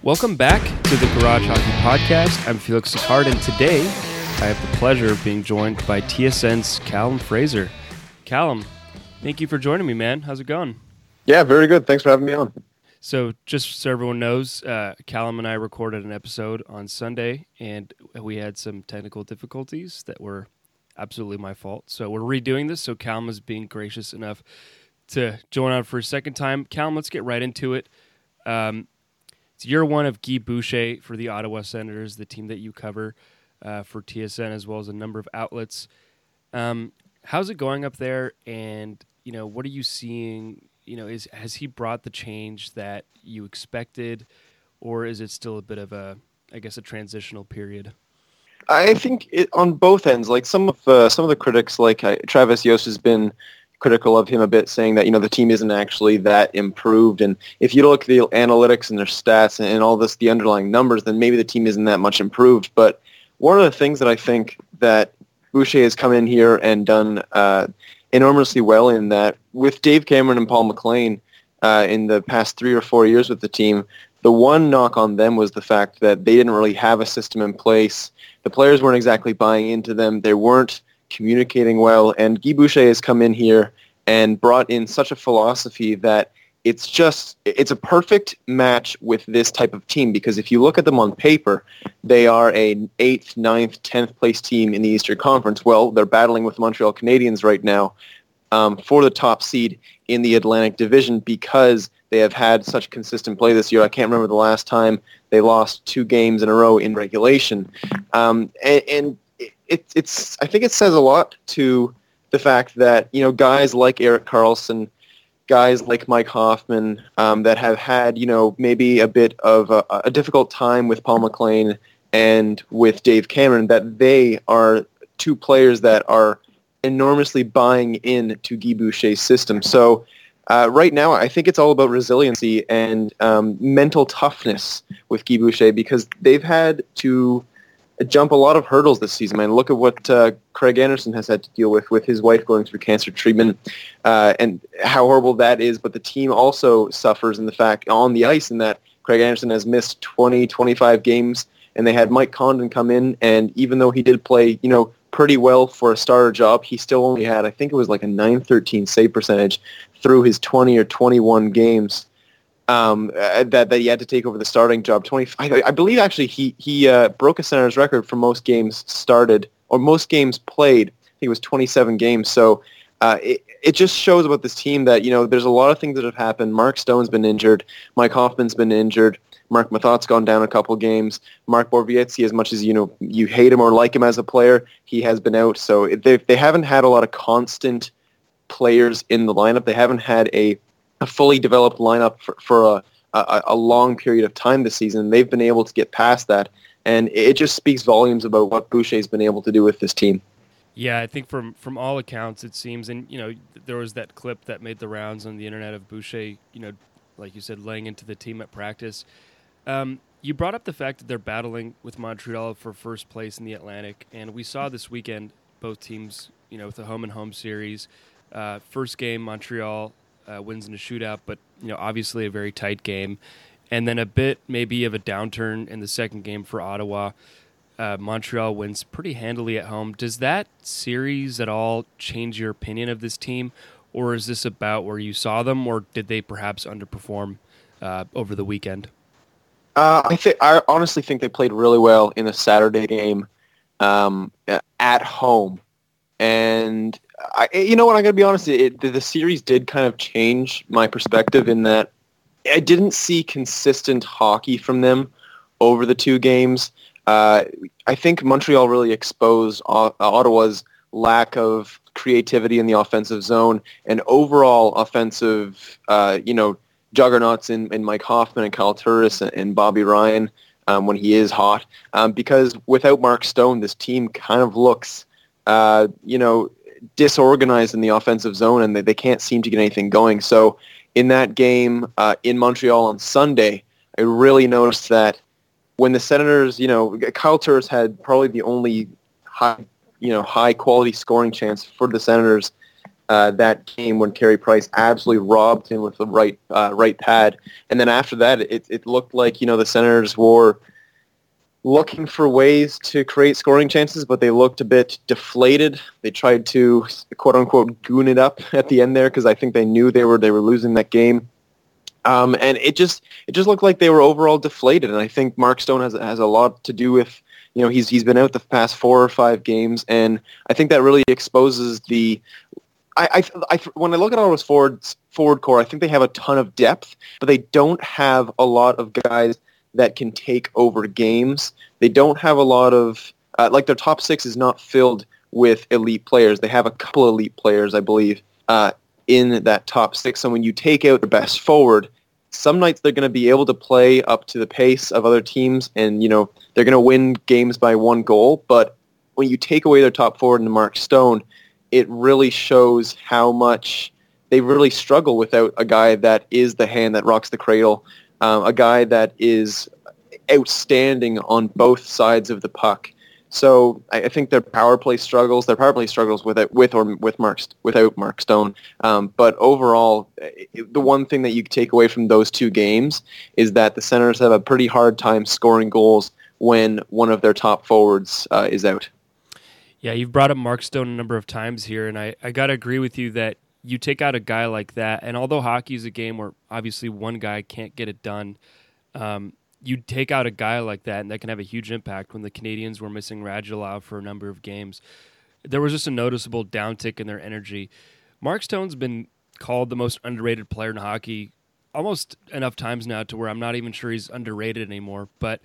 Welcome back to the Garage Hockey Podcast. I'm Felix Sicard, and today I have the pleasure of being joined by TSN's Callum Fraser. Callum, thank you for joining me, man. How's it going? Yeah, very good. Thanks for having me on. So just so everyone knows, Callum and I recorded an episode on Sunday, and we had some technical difficulties that were absolutely my fault. So we're redoing this, so Callum is being gracious enough to join on for a second time. Callum, let's get right into it. It's year one of Guy Boucher for the Ottawa Senators, the team that you cover for TSN, as well as a number of outlets. How's it going up there? And, what are you seeing? Has he brought the change that you expected, or is it still a bit of a transitional period? I think on both ends, like some of the critics, like Travis Yost has been critical of him a bit, saying that the team isn't actually that improved, and if you look at the analytics and their stats and all this, the underlying numbers, then maybe the team isn't that much improved. But one of the things that I think that Boucher has come in here and done enormously well in that with Dave Cameron and Paul McLean in the past 3 or 4 years with the team, the one knock on them was the fact that they didn't really have a system in place. The players weren't exactly buying into them. They weren't communicating well, and Guy Boucher has come in here and brought in such a philosophy that it's a perfect match with this type of team, because if you look at them on paper, they are an 8th, 9th, 10th place team in the Eastern Conference. Well, they're battling with the Montreal Canadiens right now for the top seed in the Atlantic Division because they have had such consistent play this year. I can't remember the last time they lost 2 games in a row in regulation. It's I think it says a lot to the fact that guys like Erik Karlsson, guys like Mike Hoffman that have had maybe a bit of a difficult time with Paul McLean and with Dave Cameron, that they are 2 players that are enormously buying into Guy Boucher's system. So right now, I think it's all about resiliency and mental toughness with Guy Boucher, because they've had to jump a lot of hurdles this season. Man, look at what Craig Anderson has had to deal with his wife going through cancer treatment and how horrible that is. But the team also suffers in the fact on the ice in that Craig Anderson has missed 20, 25 games, and they had Mike Condon come in, and even though he did play, pretty well for a starter job, he still only had, I think it was like a .913 save percentage through his 20 or 21 games. That he had to take over the starting job. I believe actually he broke a Senators record for most games started or most games played. I think it was 27 games. So it just shows about this team that there's a lot of things that have happened. Mark Stone's been injured. Mike Hoffman's been injured. Mark Mathot's gone down a couple games. Mark Borowiecki, as much as you hate him or like him as a player, he has been out. So they haven't had a lot of constant players in the lineup. They haven't had a fully developed lineup for a long period of time this season. They've been able to get past that, and it just speaks volumes about what Boucher's been able to do with this team. Yeah, I think from all accounts it seems, and there was that clip that made the rounds on the internet of Boucher, like you said, laying into the team at practice. You brought up the fact that they're battling with Montreal for first place in the Atlantic, and we saw this weekend both teams, with the home and home series. First game, Montreal wins in a shootout, but obviously a very tight game, and then a bit maybe of a downturn in the second game for Ottawa. Montreal wins pretty handily at home. Does that series at all change your opinion of this team, or is this about where you saw them, or did they perhaps underperform over the weekend? I honestly think they played really well in the Saturday game at home, and I'm going to be honest, the series did kind of change my perspective in that I didn't see consistent hockey from them over the 2 games. I think Montreal really exposed Ottawa's lack of creativity in the offensive zone and overall offensive, juggernauts in Mike Hoffman and Kyle Turris and Bobby Ryan when he is hot. Because without Mark Stone, this team kind of looks, disorganized in the offensive zone, and they can't seem to get anything going. So in that game in Montreal on Sunday, I really noticed that when the Senators, Kyle Turris had probably the only high quality scoring chance for the Senators that game when Carey Price absolutely robbed him with the right pad. And then after that, it looked like, the Senators were looking for ways to create scoring chances, but they looked a bit deflated. They tried to, quote unquote, goon it up at the end there because I think they knew they were losing that game. And it just looked like they were overall deflated. And I think Mark Stone has a lot to do with, he's been out the past 4 or 5 games, and I think that really exposes the. When I look at Ottawa's forward core, I think they have a ton of depth, but they don't have a lot of guys that can take over games. They don't have a lot of their top 6 is not filled with elite players. They have a couple elite players, I believe, in that top 6. So when you take out their best forward, some nights they're going to be able to play up to the pace of other teams, and they're going to win games by 1 goal. But when you take away their top forward in Mark Stone, it really shows how much they really struggle without a guy that is the hand that rocks the cradle, a guy that is outstanding on both sides of the puck. So I think their power play struggles. Their power play struggles without Mark Stone. But overall, the one thing that you take away from those 2 games is that the Senators have a pretty hard time scoring goals when one of their top forwards is out. Yeah, you've brought up Mark Stone a number of times here, and I got to agree with you that you take out a guy like that, and although hockey is a game where obviously one guy can't get it done, you take out a guy like that, and that can have a huge impact. When the Canadians were missing Radulov for a number of games, there was just a noticeable downtick in their energy. Mark Stone's been called the most underrated player in hockey almost enough times now to where I'm not even sure he's underrated anymore. But,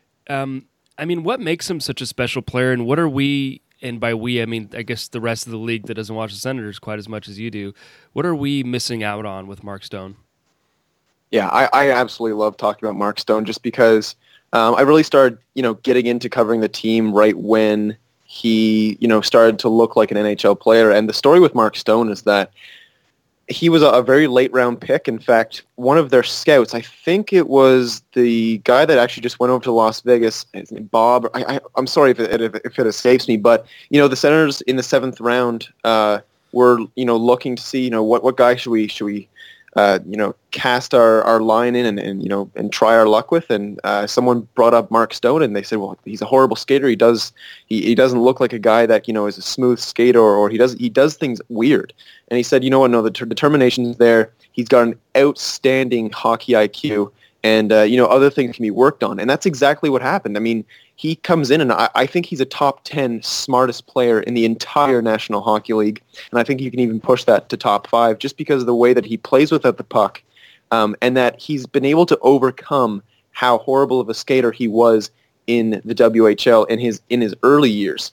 what makes him such a special player, and what are we... And by we, I mean, I guess the rest of the league that doesn't watch the Senators quite as much as you do. What are we missing out on with Mark Stone? Yeah, I absolutely love talking about Mark Stone just because I really started, getting into covering the team right when he, started to look like an NHL player. And the story with Mark Stone is that he was a very late round pick. In fact, one of their scouts, I think it was the guy that actually just went over to Las Vegas, his name Bob. I'm sorry if it escapes me, but the Senators in the 7th round were looking to see what guy should we cast our line in and try our luck with. And someone brought up Mark Stone, and they said, well, he's a horrible skater. He doesn't look like a guy that is a smooth skater, or he does things weird. And he said, no, the determination's there. He's got an outstanding hockey IQ, and other things can be worked on. And that's exactly what happened. I mean, he comes in, and I think he's a top 10 smartest player in the entire National Hockey League. And I think you can even push that to top 5 just because of the way that he plays without the puck, and that he's been able to overcome how horrible of a skater he was in the WHL in his early years.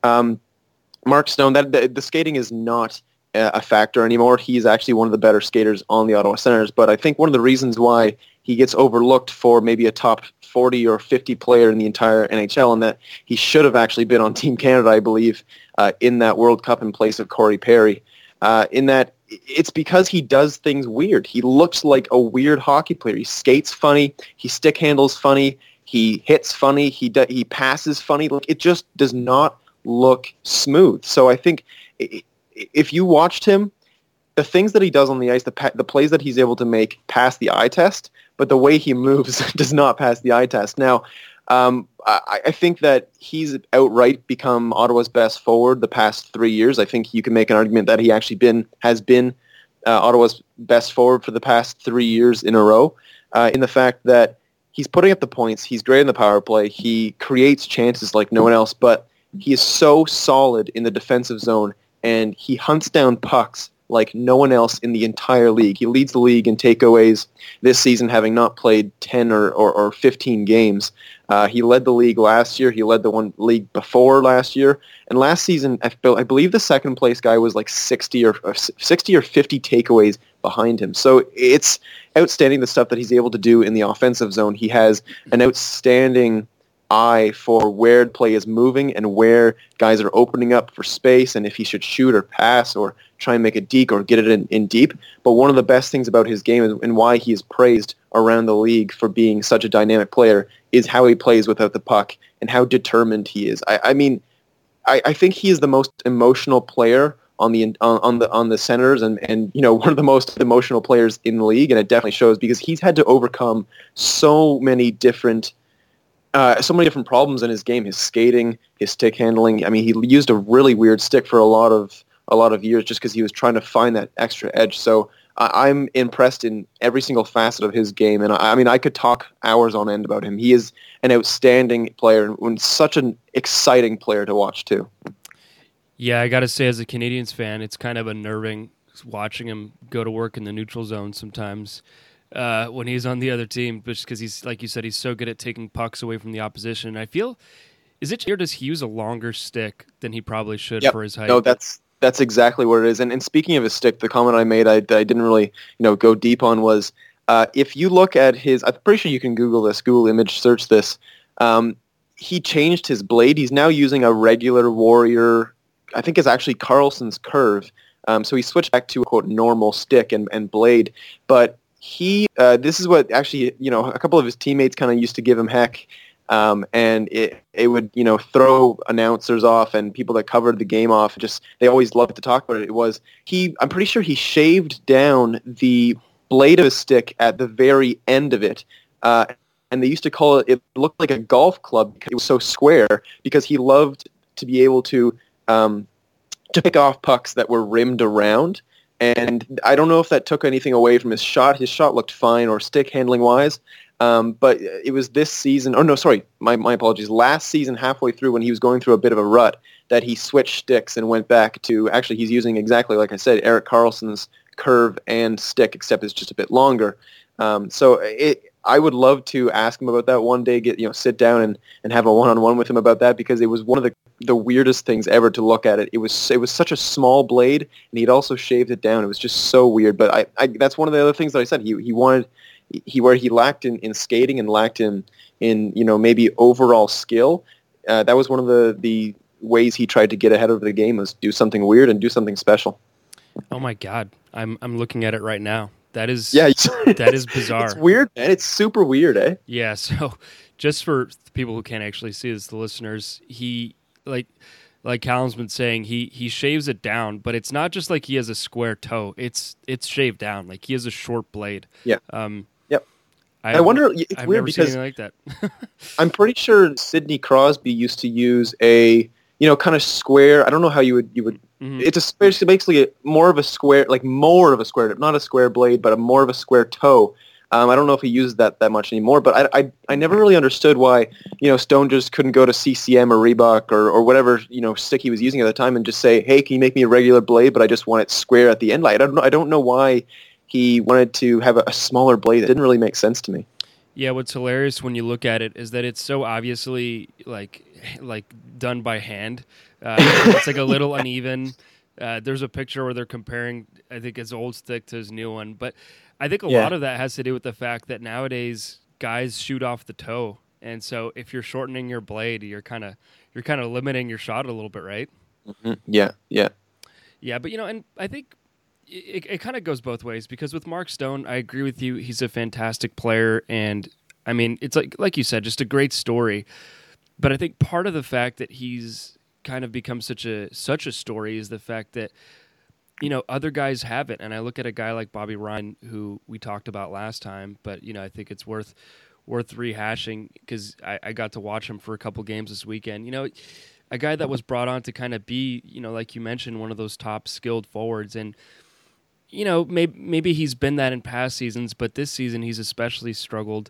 Mark Stone, the skating is not a factor anymore. He's actually one of the better skaters on the Ottawa Senators. But I think one of the reasons why he gets overlooked for maybe a top 40 or 50 player in the entire NHL, and that he should have actually been on Team Canada, I believe, in that World Cup in place of Corey Perry, in that it's because he does things weird. He looks like a weird hockey player. He skates funny. He stick handles funny. He hits funny. He passes funny. Like, it just does not look smooth. So I think if you watched him, the things that he does on the ice, the plays that he's able to make pass the eye test, but the way he moves does not pass the eye test. Now, I think that he's outright become Ottawa's best forward the past 3 years. I think you can make an argument that he actually has been Ottawa's best forward for the past 3 years in a row, in the fact that he's putting up the points, he's great in the power play, he creates chances like no one else, but he is so solid in the defensive zone, and he hunts down pucks like no one else in the entire league. He leads the league in takeaways this season, having not played 10 or 15 games. He led the league last year. He led the one league before last year. And last season, I believe the second place guy was like 60 or 50 takeaways behind him. So it's outstanding the stuff that he's able to do in the offensive zone. He has an outstanding eye for where play is moving and where guys are opening up for space, and if he should shoot or pass or try and make a deke or get it in deep. But one of the best things about his game and why he is praised around the league for being such a dynamic player is how he plays without the puck and how determined he is. I think he is the most emotional player on the Senators, and one of the most emotional players in the league, and it definitely shows because he's had to overcome so many different problems in his game. His skating, his stick handling. I mean, he used a really weird stick for a lot of years just because he was trying to find that extra edge. So I'm impressed in every single facet of his game, and I mean, I could talk hours on end about him. He is an outstanding player and such an exciting player to watch too. Yeah, I got to say, as a Canadiens fan, it's kind of unnerving watching him go to work in the neutral zone sometimes when he's on the other team, just because he's, like you said, he's so good at taking pucks away from the opposition. And I feel, does he use a longer stick than he probably should for his height? No, that's exactly what it is. And speaking of his stick, the comment I made that I didn't really go deep on was if you look at his, I'm pretty sure you can Google image search this. He changed his blade. He's now using a regular Warrior, I think it's actually Karlsson's curve. So he switched back to a quote normal stick and blade. But this is what actually, a couple of his teammates kind of used to give him heck. And it would, throw announcers off and people that covered the game off. They always loved to talk about it. I'm pretty sure he shaved down the blade of his stick at the very end of it. And they used to call it looked like a golf club because it was so square, because he loved to be able to pick off pucks that were rimmed around. And I don't know if that took anything away from his shot. His shot looked fine, or stick handling wise. But it was this season, my apologies, last season halfway through when he was going through a bit of a rut that he switched sticks and went back to, actually he's using exactly, like I said, Erik Karlsson's curve and stick, except it's just a bit longer. I would love to ask him about that one day, sit down and have a one-on-one with him about that, because it was one of the weirdest things ever to look at it. It was such a small blade, and he'd also shaved it down. It was just so weird. But I that's one of the other things that I said. Where he lacked in skating and lacked in maybe overall skill. That was one of the ways he tried to get ahead of the game, was do something weird and do something special. Oh my God, I'm looking at it right now. That is that is bizarre. It's weird, man. It's super weird, eh? Yeah. So, just for people who can't actually see this, the listeners, he like Callum's been saying, he shaves it down, but it's not just like he has a square toe. It's shaved down, like he has a short blade. Yeah. Yep. I wonder. It's I've weird never because seen anything like that. I'm pretty sure Sidney Crosby used to use a kind of square. I don't know how you would. Mm-hmm. It's basically more of a square, not a square blade, but more of a square toe. I don't know if he uses that much anymore, but I never really understood why Stone just couldn't go to CCM or Reebok or whatever stick he was using at the time and just say, hey, can you make me a regular blade, but I just want it square at the end. I don't know why he wanted to have a smaller blade. It didn't really make sense to me. Yeah, what's hilarious when you look at it is that it's so obviously like done by hand. It's like a little uneven. There's a picture where they're comparing, I think, his old stick to his new one. But I think a lot of that has to do with the fact that nowadays guys shoot off the toe, and so if you're shortening your blade, you're kind of limiting your shot a little bit, right? Mm-hmm. Yeah. But and I think it kind of goes both ways, because with Mark Stone, I agree with you. He's a fantastic player, and I mean, it's like you said, just a great story. But I think part of the fact that he's kind of become such a story is the fact that other guys have it. And I look at a guy like Bobby Ryan, who we talked about last time, but I think it's worth rehashing, because I got to watch him for a couple games this weekend. A guy that was brought on to kind of be, like you mentioned, one of those top skilled forwards. And maybe he's been that in past seasons, but this season he's especially struggled.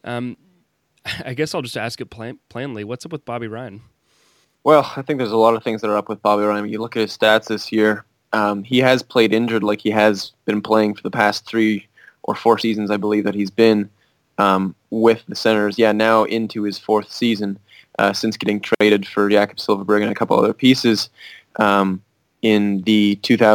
I guess I'll just ask it plainly. What's up with Bobby Ryan? Well, I think there's a lot of things that are up with Bobby Ryan. When you look at his stats this year, he has played injured, like he has been playing for the past 3 or 4 seasons, I believe, that he's been with the Senators. Yeah, now into his 4th season since getting traded for Jakob Silfverberg and a couple other pieces in the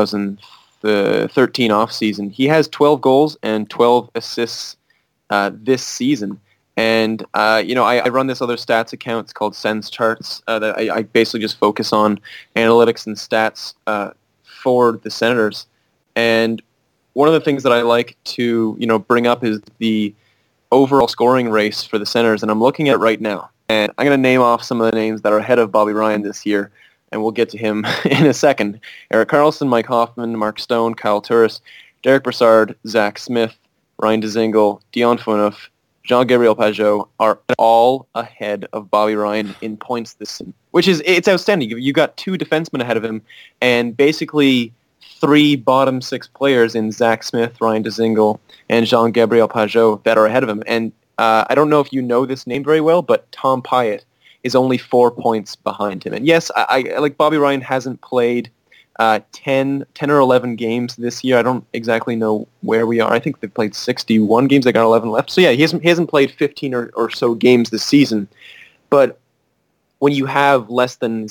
2013 offseason. He has 12 goals and 12 assists this season. And, I run this other stats account. It's called Sens Charts. That I basically just focus on analytics and stats for the Senators. And one of the things that I like to, bring up is the overall scoring race for the Senators. And I'm looking at it right now. And I'm going to name off some of the names that are ahead of Bobby Ryan this year. and we'll get to him in a second. Erik Karlsson, Mike Hoffman, Mark Stone, Kyle Turris, Derek Brassard, Zach Smith, Ryan Dzingel, Dion Phaneuf, Jean-Gabriel Pageau are all ahead of Bobby Ryan in points this season, which is, it's outstanding. You got 2 defensemen ahead of him and basically 3 bottom 6 players in Zach Smith, Ryan Dzingel, and Jean-Gabriel Pageau that are ahead of him. And I don't know if you know this name very well, but Tom Pyatt is only 4 points behind him. And yes, I like Bobby Ryan hasn't played 10 or 11 games this year. I don't exactly know where we are. I think they've played 61 games. They got 11 left. So yeah, he hasn't played 15 or so games this season. But when you have less than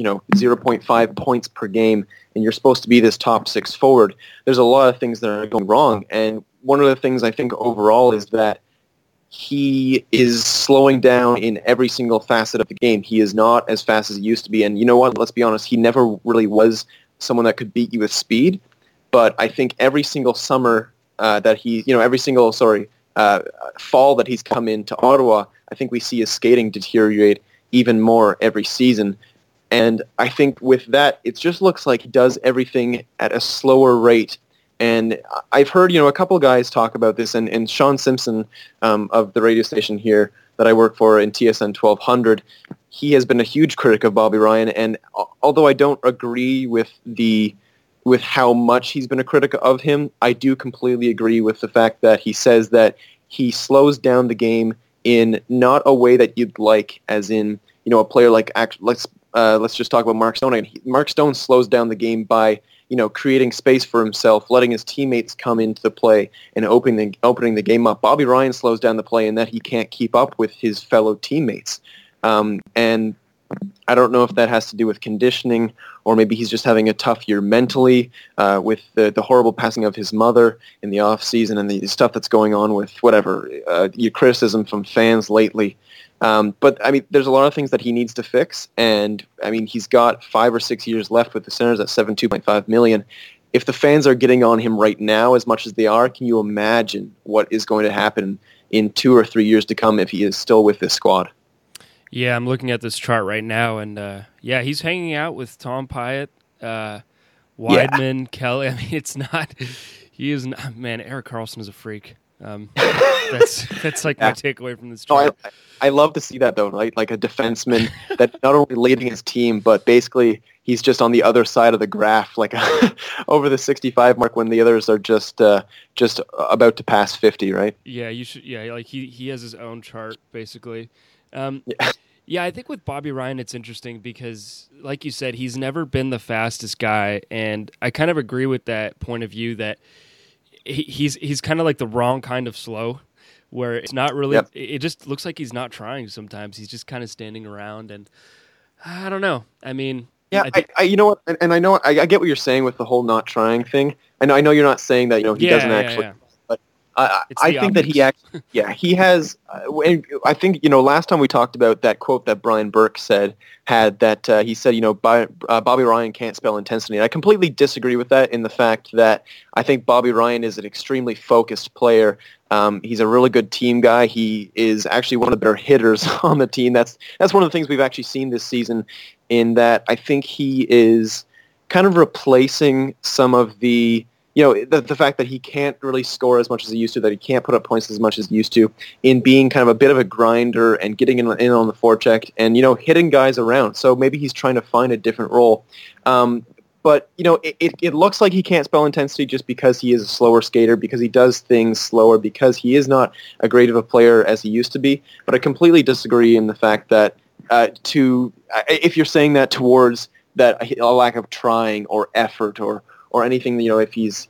0.5 points per game, and you're supposed to be this top 6 forward, there's a lot of things that are going wrong. And one of the things I think overall is that he is slowing down in every single facet of the game. He is not as fast as he used to be. And you know what? Let's be honest. He never really was someone that could beat you with speed. But I think every single summer every single fall that he's come into Ottawa, I think we see his skating deteriorate even more every season. And I think with that, it just looks like he does everything at a slower rate. And I've heard, a couple of guys talk about this, and Sean Simpson of the radio station here that I work for in TSN 1200, he has been a huge critic of Bobby Ryan. And although I don't agree with how much he's been a critic of him, I do completely agree with the fact that he says that he slows down the game in not a way that you'd like, as in, a player like, let's just talk about Mark Stone. Mark Stone slows down the game by creating space for himself, letting his teammates come into the play and opening the game up. Bobby Ryan slows down the play in that he can't keep up with his fellow teammates. And I don't know if that has to do with conditioning, or maybe he's just having a tough year mentally with the horrible passing of his mother in the off season and the stuff that's going on with your criticism from fans lately. But I mean, there's a lot of things that he needs to fix, and I mean, he's got 5 or 6 years left with the Senators at $72.5 million. If the fans are getting on him right now as much as they are, can you imagine what is going to happen in 2 or 3 years to come if he is still with this squad? Yeah, I'm looking at this chart right now, and he's hanging out with Tom Pyatt, Wideman, Kelly. I mean, he is not, man, Erik Karlsson is a freak. That's like my takeaway from this chart. No, I love to see that though, right? Like a defenseman that not only leading his team, but basically he's just on the other side of the graph, like over the 65 mark when the others are just about to pass 50, right? Yeah, you should. Yeah, like he has his own chart basically. Yeah, I think with Bobby Ryan, it's interesting because, like you said, he's never been the fastest guy, and I kind of agree with that point of view that he's kind of like the wrong kind of slow, where it's not really. Yep. It just looks like he's not trying. Sometimes he's just kind of standing around, and I don't know. I mean, yeah, I you know what, and I know I get what you're saying with the whole not trying thing. I know you're not saying that he doesn't actually. Yeah. I think that he actually, he has. I think last time we talked about that quote that Brian Burke had that he said Bobby Ryan can't spell intensity. And I completely disagree with that in the fact that I think Bobby Ryan is an extremely focused player. He's a really good team guy. He is actually one of the better hitters on the team. That's one of the things we've actually seen this season. In that I think he is kind of replacing some of the. The fact that he can't really score as much as he used to, that he can't put up points as much as he used to, in being kind of a bit of a grinder and getting in on the forecheck and, hitting guys around. So maybe he's trying to find a different role. But, it looks like he can't spell intensity just because he is a slower skater, because he does things slower, because he is not as great of a player as he used to be. But I completely disagree in the fact that if you're saying that towards that a lack of trying or effort or anything, if he's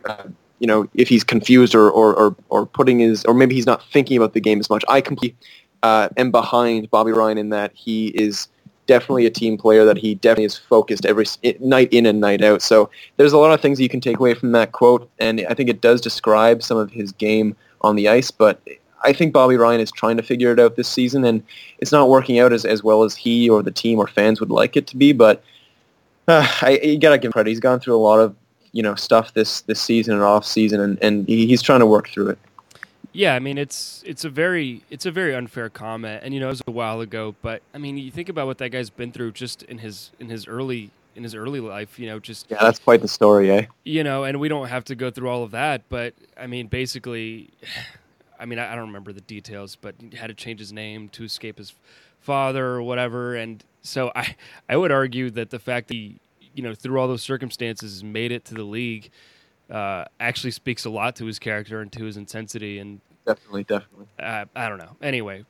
confused or putting or maybe he's not thinking about the game as much. I completely am behind Bobby Ryan in that he is definitely a team player, that he definitely is focused every night in and night out. So there's a lot of things you can take away from that quote, and I think it does describe some of his game on the ice, but I think Bobby Ryan is trying to figure it out this season, and it's not working out as well as he or the team or fans would like it to be, but you gotta give him credit. He's gone through a lot of stuff this season and off season, and he's trying to work through it. Yeah, I mean it's a very unfair comment, and it was a while ago, but I mean you think about what that guy's been through just in his early life, just Yeah, that's quite the story, eh? and we don't have to go through all of that, but I mean basically, I mean I don't remember the details, but he had to change his name to escape his father or whatever, and so I would argue that the fact that he through all those circumstances made it to the league actually speaks a lot to his character and to his intensity. And Definitely. I don't know. Anyway,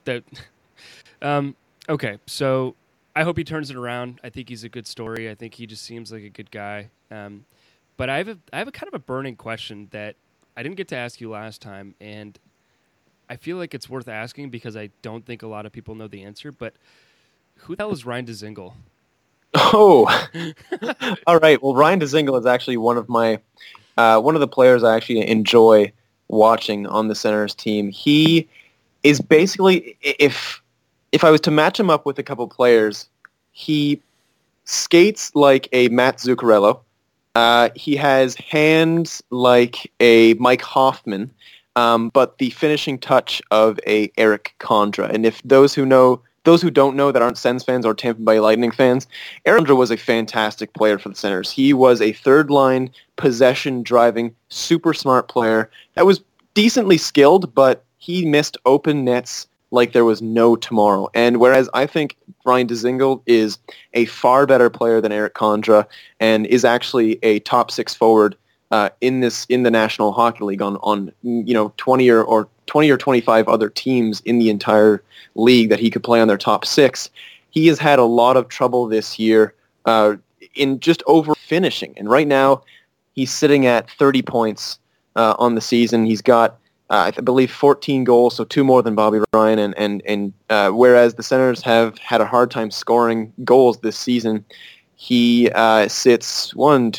okay. So I hope he turns it around. I think he's a good story. I think he just seems like a good guy. But I have a kind of a burning question that I didn't get to ask you last time, and I feel like it's worth asking because I don't think a lot of people know the answer. But who the hell is Ryan Dzingel? Oh, all right. Well, Ryan Dzingel is actually one of the players I actually enjoy watching on the Senators team. He is basically, if I was to match him up with a couple players, he skates like a Matt Zuccarello. He has hands like a Mike Hoffman, but the finishing touch of a Eric Condra. And if those who don't know that aren't Sens fans or Tampa Bay Lightning fans, Eric Condra was a fantastic player for the Senators. He was a third-line, possession-driving, super smart player that was decently skilled, but he missed open nets like there was no tomorrow. And whereas I think Ryan Dzingel is a far better player than Eric Condra and is actually a top six forward in the National Hockey League on 20 or 25 other teams in the entire league that he could play on their top six. He has had a lot of trouble this year in just over finishing. And right now he's sitting at 30 points on the season. He's got, I believe, 14 goals, so 2 more than Bobby Ryan. And whereas the Senators have had a hard time scoring goals this season, he sits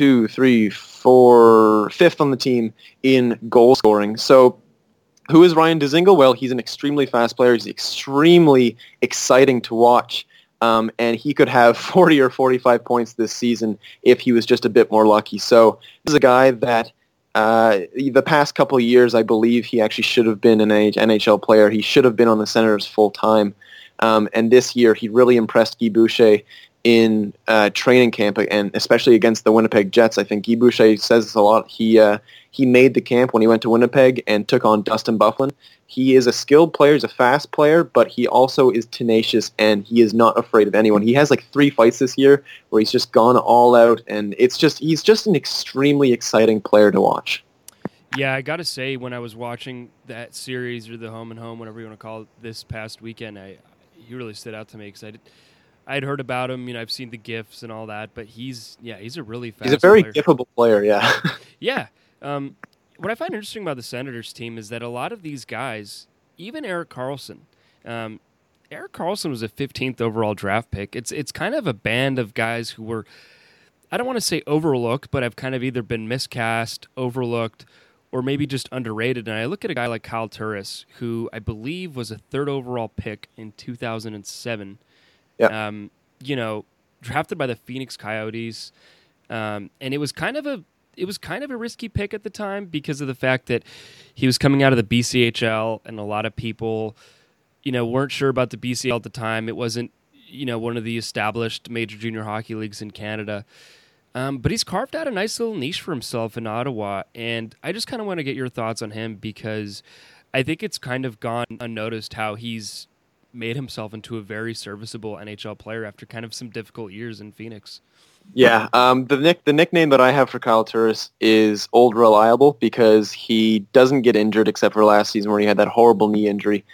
5th on the team in goal scoring. So who is Ryan Dzingel? Well, he's an extremely fast player. He's extremely exciting to watch. And he could have 40 or 45 points this season if he was just a bit more lucky. So this is a guy that the past couple of years, I believe he actually should have been an NHL player. He should have been on the Senators full time. And this year, he really impressed Guy Boucher in training camp, and especially against the Winnipeg Jets. I think Guy Boucher says this a lot. He made the camp when he went to Winnipeg and took on Dustin Byfuglien. He is a skilled player, he's a fast player, but he also is tenacious, and he is not afraid of anyone. He has like 3 fights this year where he's just gone all out, and he's just an extremely exciting player to watch. Yeah, I got to say, when I was watching that series, or the home and home, whatever you want to call it, this past weekend, he really stood out to me because I'd heard about him. I've seen the GIFs and all that, but he's a really fast He's a very player. giftable player, yeah. Yeah. What I find interesting about the Senators team is that a lot of these guys, even Erik Karlsson, Erik Karlsson was a 15th overall draft pick. It's kind of a band of guys who were, I don't want to say overlooked, but have kind of either been miscast, overlooked, or maybe just underrated. And I look at a guy like Kyle Turris, who I believe was a 3rd overall pick in 2007. Yep. Drafted by the Phoenix Coyotes, and it was kind of a risky pick at the time because of the fact that he was coming out of the BCHL, and a lot of people, weren't sure about the BCL at the time. It wasn't, one of the established major junior hockey leagues in Canada. But he's carved out a nice little niche for himself in Ottawa, and I just kind of want to get your thoughts on him because I think it's kind of gone unnoticed how he's made himself into a very serviceable NHL player after kind of some difficult years in Phoenix. Yeah, the nickname that I have for Kyle Turris is Old Reliable because he doesn't get injured except for last season where he had that horrible knee injury.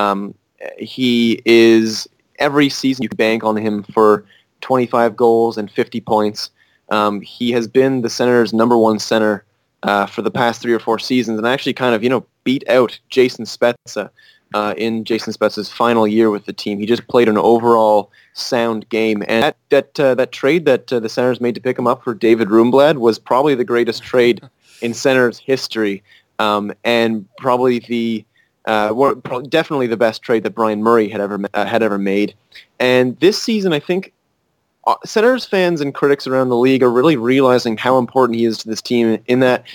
He is, every season you can bank on him for 25 goals and 50 points. He has been the Senators' number 1 center for the past 3 or 4 seasons and actually kind of, beat out Jason Spezza in Jason Spezza's final year with the team. He just played an overall sound game. And that trade that the Senators made to pick him up for David Rundblad was probably the greatest trade in Senators history, and probably definitely the best trade that Brian Murray had ever made. And this season, I think Senators fans and critics around the league are really realizing how important he is to this team in that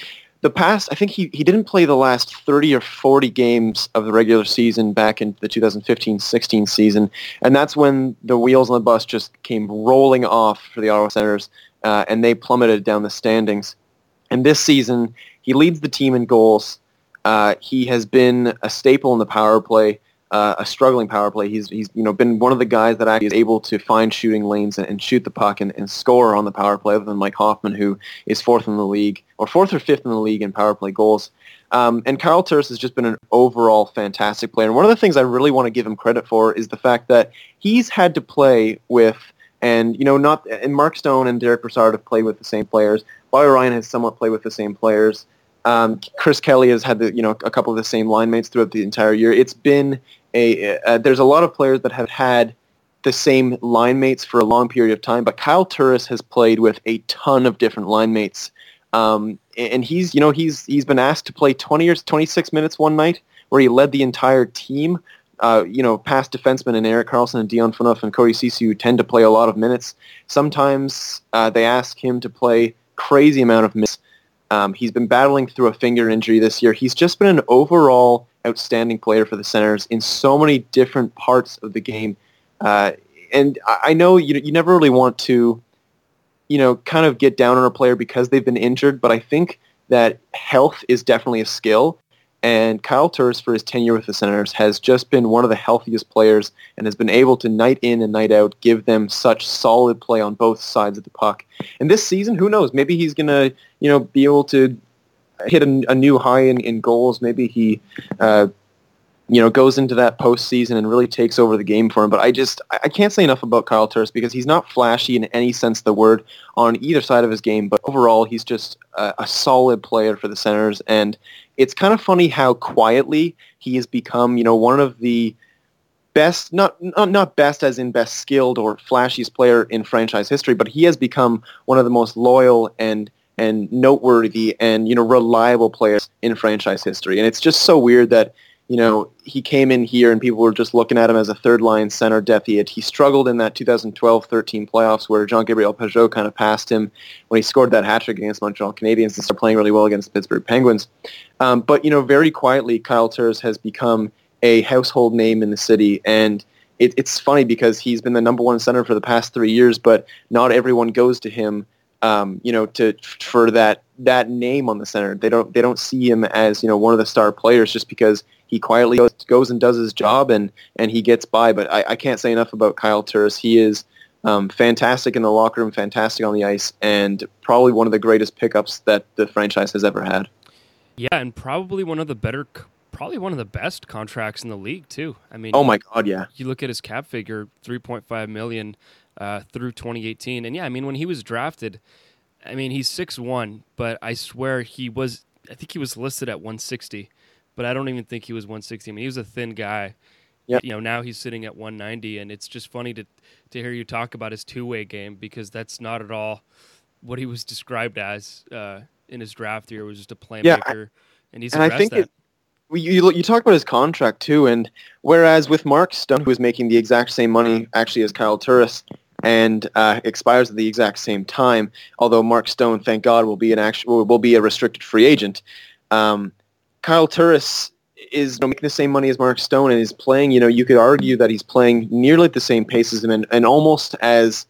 the past, I think he didn't play the last 30 or 40 games of the regular season back in the 2015-16 season, and that's when the wheels on the bus just came rolling off for the Ottawa Senators, and they plummeted down the standings. And this season, he leads the team in goals. He has been a staple in the power play, a struggling power play. He's been one of the guys that actually is able to find shooting lanes and shoot the puck and score on the power play, other than Mike Hoffman, who is fourth in the league, or fourth or fifth in the league in power play goals. And Kyle Turris has just been an overall fantastic player. And one of the things I really want to give him credit for is the fact that he's had to play with, and Mark Stone and Derek Brassard have played with the same players. Bobby Ryan has somewhat played with the same players. Chris Kelly has had a couple of the same line mates throughout the entire year. It's been there's a lot of players that have had the same line mates for a long period of time, but Kyle Turris has played with a ton of different line mates. And he's been asked to play 20 or 26 minutes one night where he led the entire team. Past defensemen and Erik Karlsson and Dion Phaneuf and Cody Ceci, who tend to play a lot of minutes. Sometimes they ask him to play crazy amount of minutes. He's been battling through a finger injury this year. He's just been an overall outstanding player for the Senators in so many different parts of the game. And I know you never really want to, kind of get down on a player because they've been injured, but I think that health is definitely a skill. And Kyle Turris, for his tenure with the Senators, has just been one of the healthiest players and has been able to night in and night out give them such solid play on both sides of the puck. And this season, who knows? Maybe he's going to, be able to hit a new high in goals. Maybe he, goes into that postseason and really takes over the game for him. But I can't say enough about Kyle Turris because he's not flashy in any sense of the word on either side of his game. But overall, he's just a solid player for the Senators. And it's kind of funny how quietly he has become, one of the best, not best as in best skilled or flashiest player in franchise history, but he has become one of the most loyal and noteworthy and, reliable players in franchise history. And it's just so weird that, he came in here and people were just looking at him as a third-line center depth. He struggled in that 2012-13 playoffs where Jean-Gabriel Pageau kind of passed him when he scored that hat trick against Montreal Canadiens and started playing really well against the Pittsburgh Penguins. But very quietly, Kyle Turris has become a household name in the city. And it's funny because he's been the number one center for the past 3 years, but not everyone goes to him for that name on the center. They don't see him as one of the star players just because he quietly goes and does his job and he gets by. But I can't say enough about Kyle Turris. He is fantastic in the locker room, fantastic on the ice, and probably one of the greatest pickups that the franchise has ever had. Yeah, and probably one of the best contracts in the league too. I mean, oh my God, yeah. You look at his cap figure, $3.5 million through 2018, and yeah, I mean when he was drafted, I mean he's 6'1", but I swear I think he was listed at 160. But I don't even think he was 160. I mean, he was a thin guy. Yep. Now he's sitting at 190, and it's just funny to hear you talk about his two-way game because that's not at all what he was described as in his draft year. It was just a playmaker, and he's addressed that. You talk about his contract, too, and whereas with Mark Stone, who is making the exact same money, actually, as Kyle Turris, and expires at the exact same time, although Mark Stone, thank God, will be a restricted free agent, Kyle Turris is making the same money as Mark Stone and is playing, you could argue that he's playing nearly at the same pace as him and almost as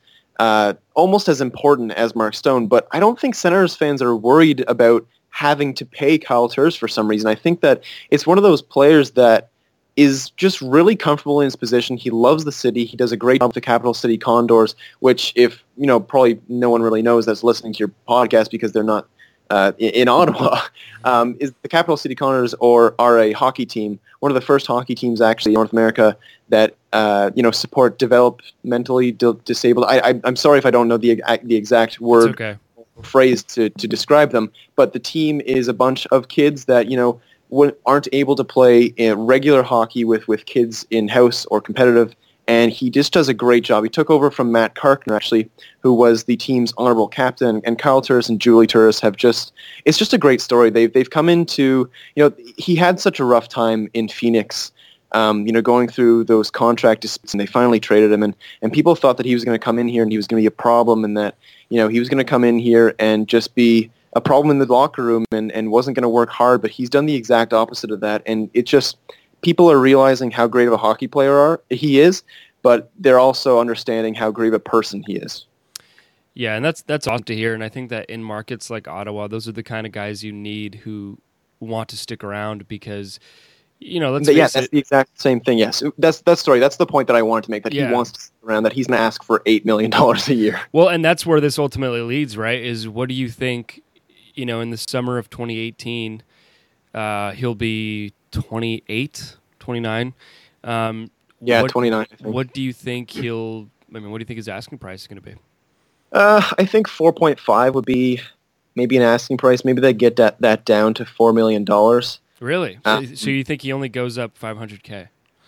important as Mark Stone. But I don't think Senators fans are worried about having to pay Kyle Turris for some reason. I think that it's one of those players that is just really comfortable in his position. He loves the city. He does a great job with the Capital City Condors, which if, probably no one really knows that's listening to your podcast because they're not in Ottawa, is the Capital City Condors are a hockey team, one of the first hockey teams actually in North America that support developmentally disabled. I'm sorry if I don't know the exact word phrase to describe them, but the team is a bunch of kids that aren't able to play in regular hockey with kids in house or competitive. And he just does a great job. He took over from Matt Karkner, actually, who was the team's honorable captain. And Kyle Turris and Julie Turris it's just a great story. They've come into, he had such a rough time in Phoenix, going through those contract disputes, and they finally traded him. And people thought that he was going to come in here and he was going to be a problem and that, he was going to come in here and just be a problem in the locker room and wasn't going to work hard, but he's done the exact opposite of that. And it just, people are realizing how great of a hockey player he is, but they're also understanding how great of a person he is. Yeah, and that's awesome to hear. And I think that in markets like Ottawa, those are the kind of guys you need who want to stick around because, let's face that's it. the exact same thing. Yes, that's the point that I wanted to make. That Yeah. he wants to stick around. That he's going to ask for $8 million a year. Well, and that's where this ultimately leads, right? Is what do you think? In the summer of 2018, he'll be 28, 29. 29. I think. What do you think what do you think his asking price is going to be? I think 4.5 would be maybe an asking price. Maybe they get that down to $4 million. Really? So you think he only goes up $500K?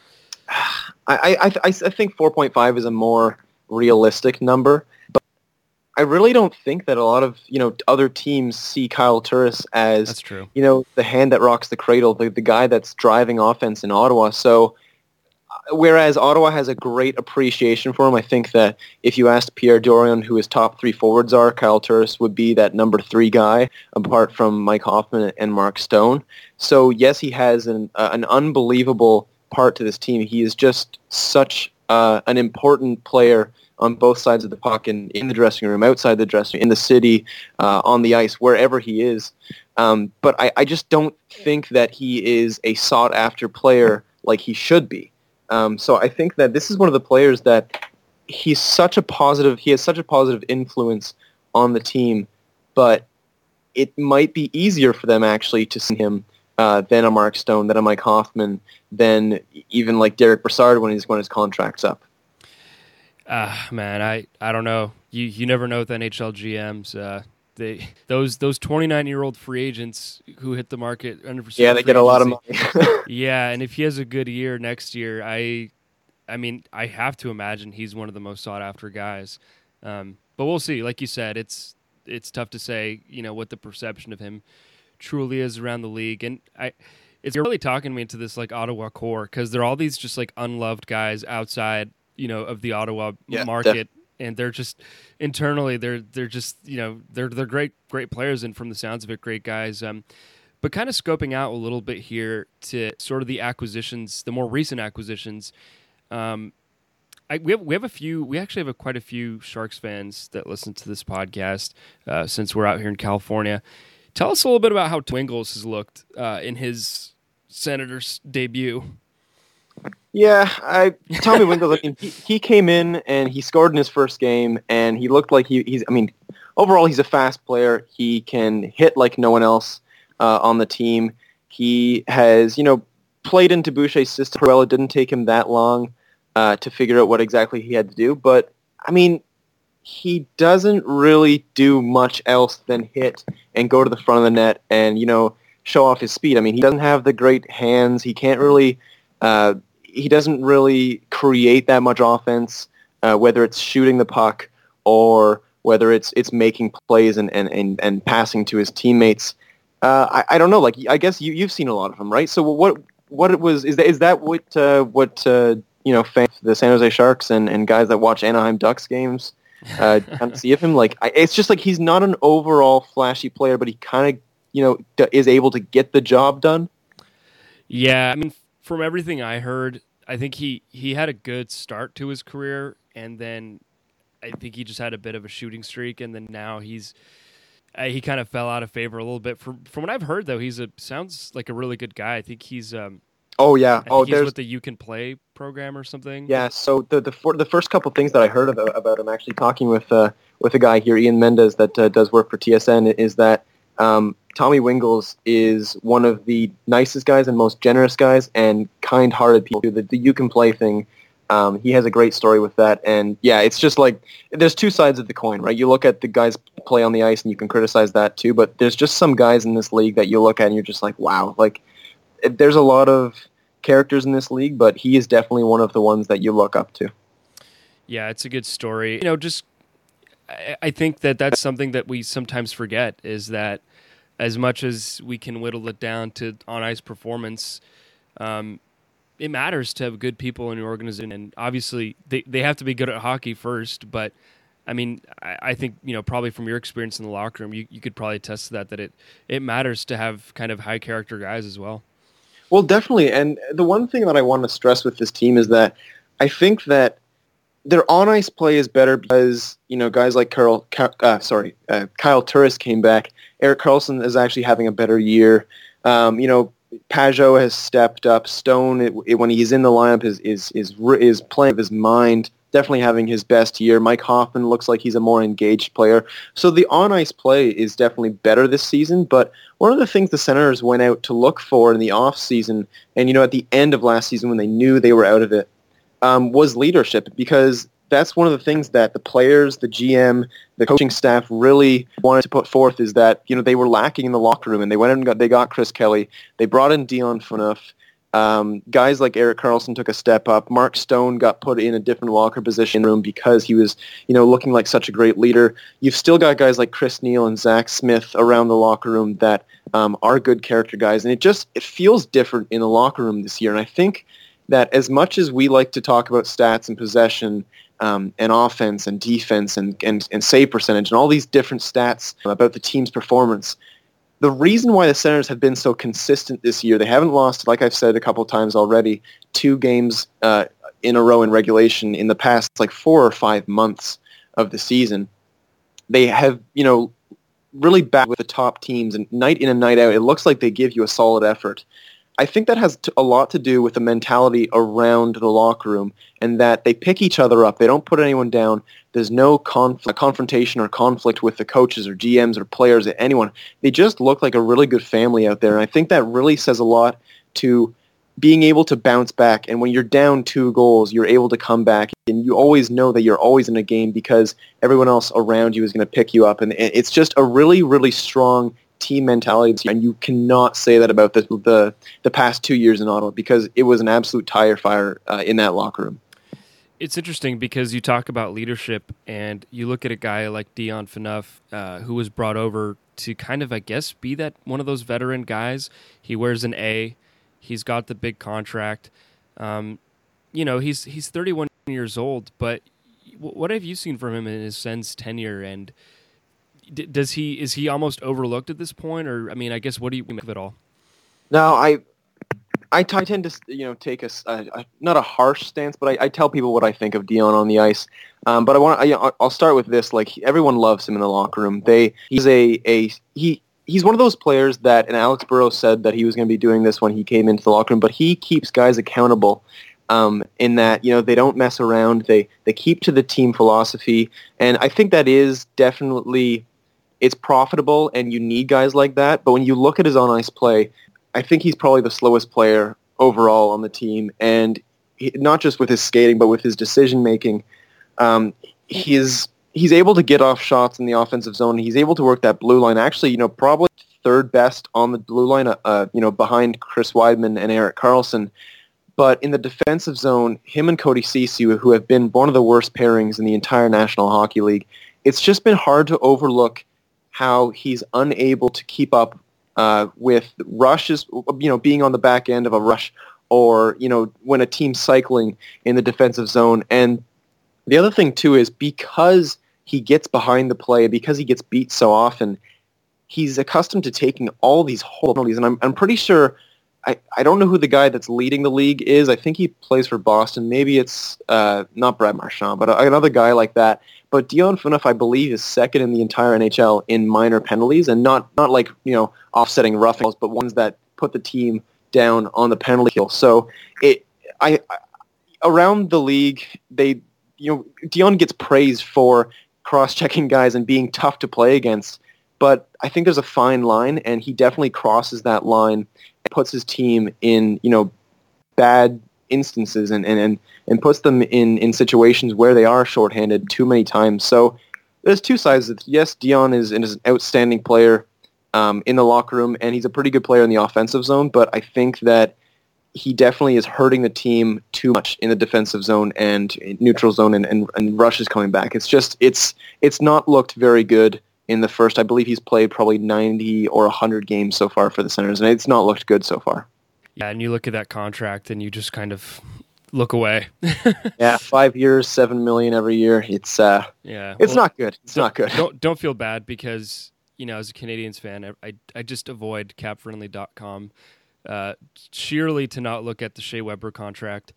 I think 4.5 is a more realistic number, but I really don't think that a lot of other teams see Kyle Turris as That's true. The hand that rocks the cradle, the guy that's driving offense in Ottawa. So whereas Ottawa has a great appreciation for him, I think that if you asked Pierre Dorion who his top three forwards are, Kyle Turris would be that number 3 guy, apart from Mike Hoffman and Mark Stone. So yes, he has an unbelievable part to this team. He is just such an important player on both sides of the puck, in the dressing room, outside the dressing room, in the city, on the ice, wherever he is. But I just don't think that he is a sought-after player like he should be. So I think that this is one of the players that he has such a positive influence on the team, but it might be easier for them actually to see him than a Mark Stone, than a Mike Hoffman, than even like Derek Brassard when his contract's up. Man, I don't know. You never know with NHL GMs. Those 29-year-old free agents who hit the market 100%. Yeah, they get a lot of money. Yeah, and if he has a good year next year, I have to imagine he's one of the most sought after guys. But we'll see. Like you said, it's tough to say, what the perception of him truly is around the league. And you're really talking me into this like Ottawa core, because they're all these just like unloved guys outside, of the Ottawa market. Definitely. And they're just internally, they're just they're great players, and from the sounds of it, great guys. But kind of scoping out a little bit here to sort of the acquisitions, the more recent acquisitions. We actually have quite a few Sharks fans that listen to this podcast since we're out here in California. Tell us a little bit about how Wingles has looked in his Senators debut. Yeah, Tommy Wingles, he came in and he scored in his first game, and he looked like overall he's a fast player. He can hit like no one else on the team. He has, played into Boucher's system well. It didn't take him that long to figure out what exactly he had to do, but, he doesn't really do much else than hit and go to the front of the net and, show off his speed. He doesn't have the great hands. He can't really... he doesn't really create that much offense, whether it's shooting the puck or whether it's making plays and passing to his teammates. I don't know. Like, I guess you've seen a lot of him, right? So what it was is that what fans, the San Jose Sharks and guys that watch Anaheim Ducks games kind of see of him? Like, it's just like he's not an overall flashy player, but he kind of is able to get the job done. Yeah, from everything I heard, I think he had a good start to his career, and then I think he just had a bit of a shooting streak, and then now he kind of fell out of favor a little bit. From what I've heard, though, sounds like a really good guy. I think he's he's with the You Can Play program or something. Yeah. So the first couple things that I heard about him, actually talking with a guy here, Ian Mendez, that does work for TSN, is that Tommy Wingles is one of the nicest guys and most generous guys and kind-hearted people. The You Can Play thing, he has a great story with that. And yeah, it's just like there's two sides of the coin, right? You look at the guys play on the ice and you can criticize that too, but there's just some guys in this league that you look at and you're just like, wow, like there's a lot of characters in this league, but he is definitely one of the ones that you look up to. Yeah, it's a good story. I think that's something that we sometimes forget, is that as much as we can whittle it down to on-ice performance, it matters to have good people in your organization. And obviously, they have to be good at hockey first, but I mean, I think, probably from your experience in the locker room, you could probably attest to that it matters to have kind of high character guys as well. Well, definitely. And the one thing that I want to stress with this team is that I think that their on-ice play is better because, guys like Kyle Turris came back. Erik Karlsson is actually having a better year. Pajot has stepped up. Stone, when he's in the lineup, is playing with his mind, definitely having his best year. Mike Hoffman looks like he's a more engaged player. So the on-ice play is definitely better this season, but one of the things the Senators went out to look for in the off-season, and, at the end of last season when they knew they were out of it, was leadership, because that's one of the things that the players, the GM, the coaching staff really wanted to put forth, is that, they were lacking in the locker room, and they went and they got Chris Kelly. They brought in Dion Phaneuf. Guys like Erik Karlsson took a step up. Mark Stone got put in a different locker position room because he was, looking like such a great leader. You've still got guys like Chris Neil and Zach Smith around the locker room that are good character guys, and it feels different in the locker room this year. And I think that as much as we like to talk about stats and possession and offense and defense and save percentage and all these different stats about the team's performance, the reason why the Senators have been so consistent this year, they haven't lost, like I've said a couple of times already, 2 games in a row in regulation in the past 4 or 5 months of the season. They have, really back with the top teams, and night in and night out, it looks like they give you a solid effort. I think that has a lot to do with the mentality around the locker room, and that they pick each other up. They don't put anyone down. There's no confrontation or conflict with the coaches or GMs or players or anyone. They just look like a really good family out there, and I think that really says a lot to being able to bounce back. And when you're down 2 goals, you're able to come back, and you always know that you're always in a game because everyone else around you is going to pick you up. And it's just a really, really strong team mentality, and you cannot say that about the past 2 years in Ottawa, because it was an absolute tire fire in that locker room. It's interesting because you talk about leadership, and you look at a guy like Dion Phaneuf, who was brought over to kind of, I guess, be that one of those veteran guys. He wears an A. He's got the big contract. He's 31 years old, but what have you seen from him in his Sens tenure, and is he almost overlooked at this point? Or, I mean, I guess, what do you make of it all? No, I tend to take not a harsh stance, but I tell people what I think of Dion on the ice. But I'll start with this. Everyone loves him in the locker room. He's one of those players that, and Alex Burrows said that he was going to be doing this when he came into the locker room, but he keeps guys accountable. In that, they don't mess around. They keep to the team philosophy, and I think that is definitely, it's profitable, and you need guys like that. But when you look at his on-ice play, I think he's probably the slowest player overall on the team, and not just with his skating, but with his decision-making. He's able to get off shots in the offensive zone. He's able to work that blue line. Actually, probably third best on the blue line, behind Chris Weidman and Erik Karlsson. But in the defensive zone, him and Cody Ceci, who have been one of the worst pairings in the entire National Hockey League, it's just been hard to overlook how he's unable to keep up with rushes, being on the back end of a rush, or, when a team's cycling in the defensive zone. And the other thing, too, is because he gets behind the play, because he gets beat so often, he's accustomed to taking all these whole penalties. And I'm pretty sure, I don't know who the guy that's leading the league is. I think he plays for Boston. Maybe it's not Brad Marchand, but another guy like that. But Dion Phaneuf, I believe, is second in the entire NHL in minor penalties, and not like, offsetting roughing, but ones that put the team down on the penalty kill. So around the league, Dion gets praised for cross-checking guys and being tough to play against. But I think there's a fine line, and he definitely crosses that line and puts his team in, bad instances and puts them in situations where they are shorthanded too many times. So there's two sides. Yes, Dion is an outstanding player in the locker room, and he's a pretty good player in the offensive zone, but I think that he definitely is hurting the team too much in the defensive zone and neutral zone, and Rush is coming back. It's just, it's not looked very good in the first. I believe he's played probably 90 or 100 games so far for the Senators, and it's not looked good so far. Yeah, and you look at that contract and you just kind of look away. Yeah, 5 years, $7 million every year. It's not good. It's not good. Don't feel bad because, as a Canadians fan, I just avoid capfriendly.com sheerly to not look at the Shea Weber contract.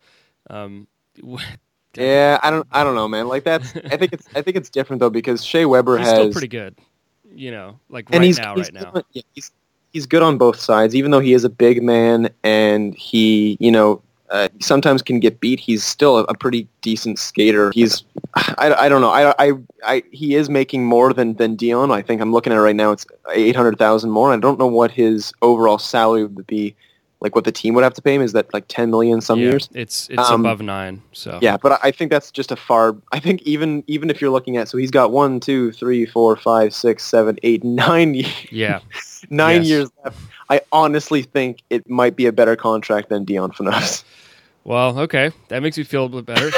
Yeah, I don't know, man. Like I think it's different though because Shea Weber he's has still pretty good. Like right now. Yeah, he's good on both sides, even though he is a big man and he, sometimes can get beat. He's still a pretty decent skater. I don't know. He is making more than Dion. I think I'm looking at it right now. It's 800,000 more. I don't know what his overall salary would be. Like what the team would have to pay him is that like 10 million some years. It's above 9. So yeah, but I think that's just I think even if you're looking at, so he's got 1, 2, 3, 4, 5, 6, 7, 8, 9 years. Yeah. 9 years left. I honestly think it might be a better contract than Dion Phaneuf. Well, okay, that makes me feel a bit better.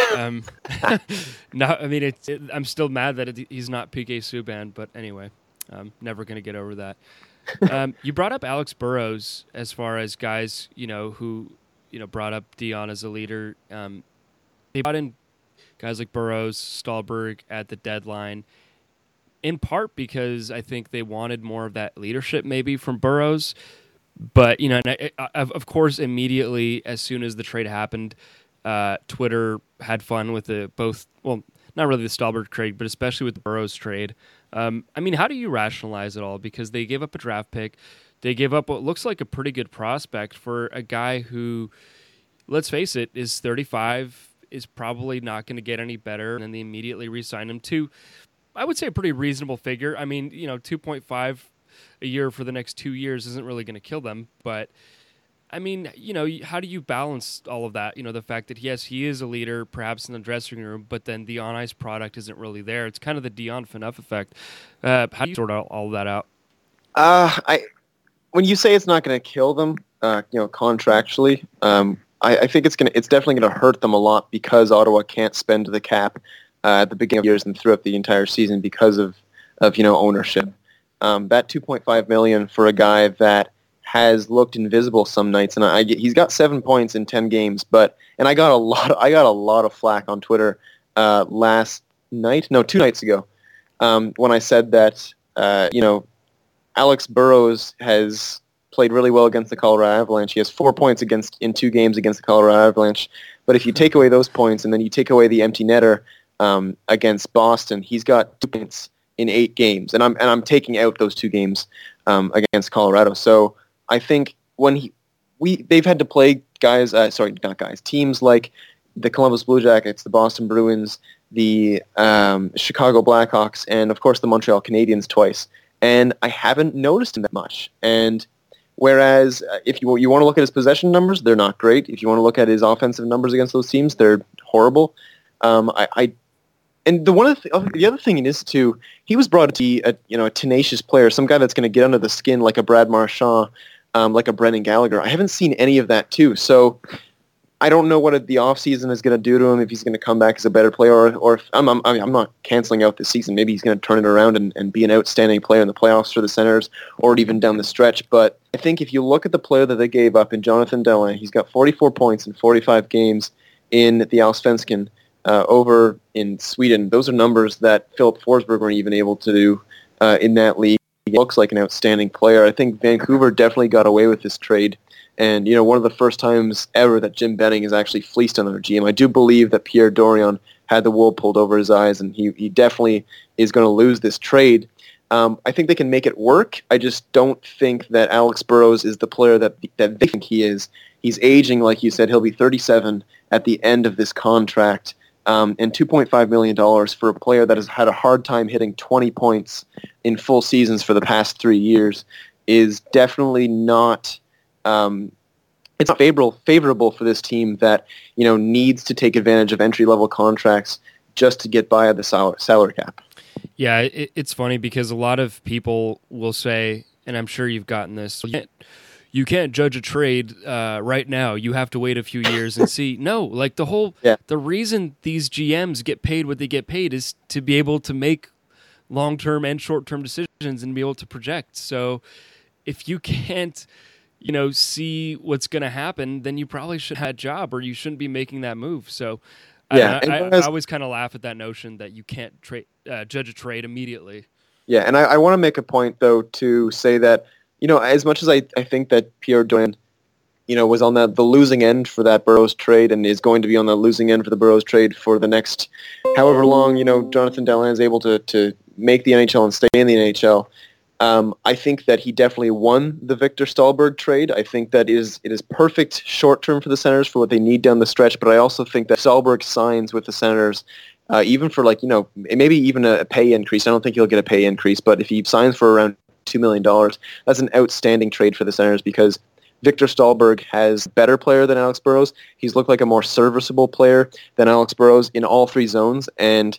I'm still mad that he's not PK Subban, but anyway, I'm never going to get over that. You brought up Alex Burrows as far as guys, who, brought up Dion as a leader. They brought in guys like Burrows, Stallberg at the deadline, in part because I think they wanted more of that leadership maybe from Burrows. But, of course, immediately as soon as the trade happened, Twitter had fun with not really the Stallberg trade, but especially with the Burrows trade. How do you rationalize it all? Because they gave up a draft pick. They gave up what looks like a pretty good prospect for a guy who, let's face it, is 35, is probably not going to get any better. And then they immediately re-signed him to, I would say, a pretty reasonable figure. 2.5 a year for the next 2 years isn't really going to kill them. But, how do you balance all of that? The fact that, yes, he is a leader, perhaps in the dressing room, but then the on-ice product isn't really there. It's kind of the Dion Phaneuf effect. How do you sort all of that out? When you say it's not going to kill them, contractually, I think it's definitely going to hurt them a lot because Ottawa can't spend the cap at the beginning of years and throughout the entire season because of ownership. That $2.5 million for a guy that has looked invisible some nights, and he's got 7 points in 10 games. And I got a lot of flack on Twitter 2 nights ago, when I said that Alex Burrows has played really well against the Colorado Avalanche. He has 4 points in 2 games against the Colorado Avalanche. But if you take away those points and then you take away the empty netter against Boston, he's got 2 points in 8 games, and I'm taking out those 2 games against Colorado. So I think they've had to play teams like the Columbus Blue Jackets, the Boston Bruins, the Chicago Blackhawks, and of course the Montreal Canadiens twice, and I haven't noticed him that much. And whereas if you want to look at his possession numbers, they're not great. If you want to look at his offensive numbers against those teams, they're horrible. And the other thing is too, he was brought to be a tenacious player, some guy that's going to get under the skin like a Brad Marchand, like a Brendan Gallagher. I haven't seen any of that too, so I don't know what the offseason is going to do to him, if he's going to come back as a better player, or if, I'm not canceling out this season. Maybe he's going to turn it around and be an outstanding player in the playoffs for the Senators, or even down the stretch. But I think if you look at the player that they gave up in Jonathan Delaine, he's got 44 points in 45 games in the Allsvenskan over in Sweden. Those are numbers that Philip Forsberg weren't even able to do in that league. He looks like an outstanding player. I think Vancouver definitely got away with this trade. And, one of the first times ever that Jim Benning has actually fleeced another GM. I do believe that Pierre Dorion had the wool pulled over his eyes, and he definitely is going to lose this trade. I think they can make it work. I just don't think that Alex Burrows is the player that they think he is. He's aging, like you said. He'll be 37 at the end of this contract. And $2.5 million for a player that has had a hard time hitting 20 points in full seasons for the past 3 years is definitely not it's not favorable for this team that needs to take advantage of entry-level contracts just to get by at the salary cap. Yeah, it's funny because a lot of people will say, and I'm sure you've gotten this, you can't judge a trade right now. You have to wait a few years and see. No, like the reason these GMs get paid what they get paid is to be able to make long-term and short-term decisions and be able to project. So if you can't see what's going to happen, then you probably should have a job, or you shouldn't be making that move. So Yeah, I always kind of laugh at that notion that you can't judge a trade immediately. yeah, and I want to make a point though to say that as much as I think that Pierre Dorion was on the losing end for that Burrows trade and is going to be on the losing end for the Burrows trade for the next however long Jonathan Drouin is able to make the NHL and stay in the NHL. I think that he definitely won the Victor Stahlberg trade. I think that it is perfect short term for the Senators for what they need down the stretch, but I also think that Stahlberg signs with the Senators, even for maybe even a pay increase. I don't think he'll get a pay increase, but if he signs for around $2 million, that's an outstanding trade for the Senators because Victor Stahlberg has a better player than Alex Burrows. He's looked like a more serviceable player than Alex Burrows in all three zones, and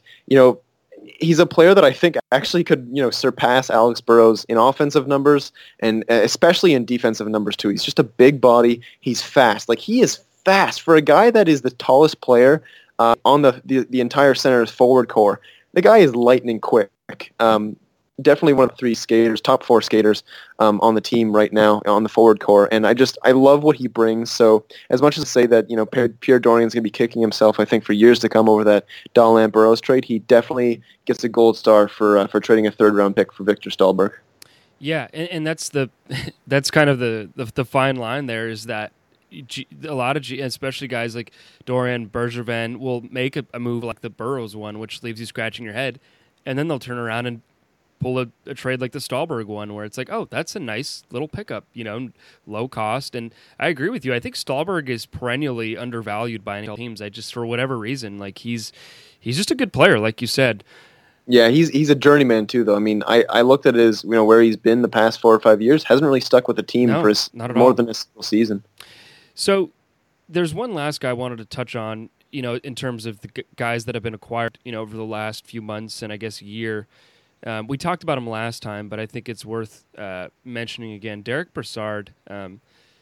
he's a player that I think actually could, surpass Alex Burrows in offensive numbers and especially in defensive numbers too. He's just a big body. He's fast. He is fast for a guy that is the tallest player on the entire Senators forward core. The guy is lightning quick. Definitely one of the three skaters, top four skaters on the team right now on the forward core, and I love what he brings. So as much as to say that Pierre Dorion's going to be kicking himself, I think for years to come over that Dahlen Burrows trade, he definitely gets a gold star for trading a third round pick for Victor Stahlberg. Yeah, and that's that's kind of the fine line there is that a lot of especially guys like Dorion, Bergevin will make a move like the Burrows one, which leaves you scratching your head, and then they'll turn around and pull a trade like the Stahlberg one where it's like, oh, that's a nice little pickup, low cost. And I agree with you. I think Stahlberg is perennially undervalued by NHL teams. I just, for whatever reason, he's just a good player, like you said. Yeah, he's a journeyman too, though. I mean, I looked at his, where he's been the past 4 or 5 years, hasn't really stuck with the team for more than a single season. So there's one last guy I wanted to touch on, in terms of the guys that have been acquired, over the last few months and I guess a year. We talked about him last time, but I think it's worth mentioning again. Derek Brassard, when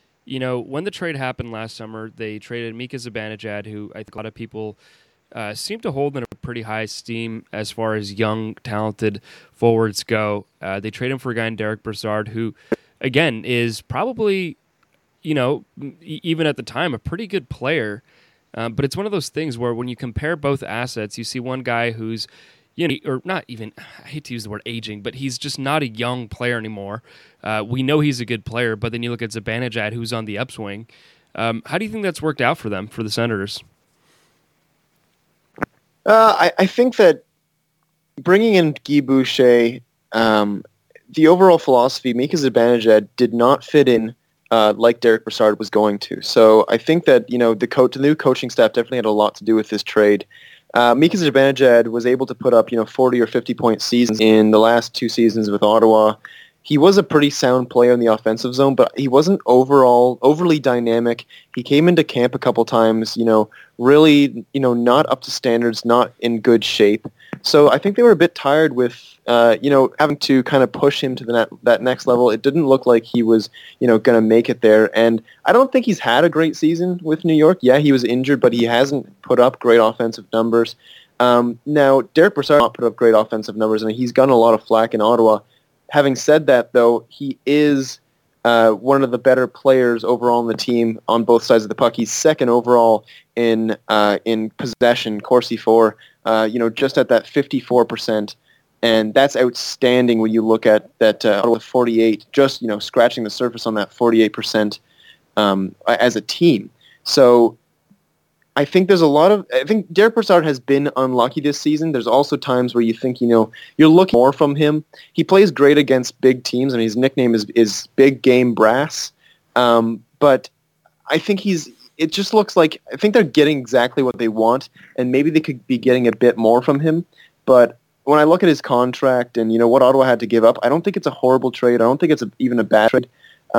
the trade happened last summer, they traded Mika Zibanejad, who I think a lot of people seem to hold in a pretty high esteem as far as young, talented forwards go. They traded him for a guy named Derek Brassard, who, again, is probably, even at the time, a pretty good player. But it's one of those things where when you compare both assets, you see one guy who's or not even, I hate to use the word aging, but he's just not a young player anymore. We know he's a good player, but then you look at Zibanejad, who's on the upswing. How do you think that's worked out for them, for the Senators? I think that bringing in Guy Boucher, the overall philosophy, Mika Zibanejad did not fit in like Derek Brassard was going to. So I think that the new coaching staff definitely had a lot to do with this trade. Mika Zibanejad was able to put up 40 or 50 point seasons in the last 2 seasons with Ottawa. He was a pretty sound player in the offensive zone, but he wasn't overly dynamic. He came into camp a couple times, really, not up to standards, not in good shape. So I think they were a bit tired with, having to kind of push him to that next level. It didn't look like he was, going to make it there. And I don't think he's had a great season with New York. Yeah, he was injured, but he hasn't put up great offensive numbers. Now, Derek Brassard not put up great offensive numbers. I mean, he's gotten a lot of flack in Ottawa. Having said that, though, he is one of the better players overall on the team on both sides of the puck. He's second overall in possession, Corsi for, just at that 54%. And that's outstanding when you look at that Ottawa 48, just, scratching the surface on that 48% as a team. So I think I think Derek Brassard has been unlucky this season. There's also times where you think, you're looking more from him. He plays great against big teams, and his nickname is Big Game Brass. But I think it just looks like, I think they're getting exactly what they want, and maybe they could be getting a bit more from him. But when I look at his contract and, what Ottawa had to give up, I don't think it's a horrible trade. I don't think it's even a bad trade.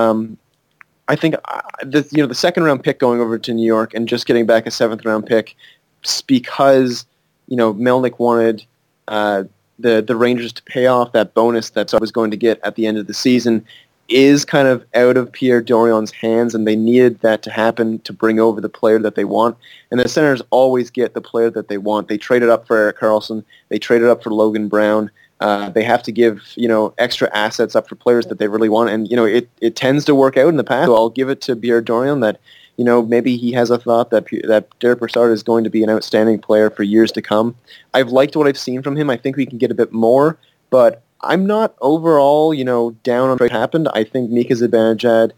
I think the second round pick going over to New York and just getting back a 7th round pick because Melnyk wanted the Rangers to pay off that bonus that I was going to get at the end of the season is kind of out of Pierre Dorion's hands, and they needed that to happen to bring over the player that they want. And the Senators always get the player that they want. They traded up for Erik Karlsson. They traded up for Logan Brown. They have to give, extra assets up for players that they really want. And, it tends to work out in the past. So I'll give it to Pierre Dorion that, maybe he has a thought that Derek Brassard is going to be an outstanding player for years to come. I've liked what I've seen from him. I think we can get a bit more, but I'm not overall, down on what happened. I think Mika Zibanejad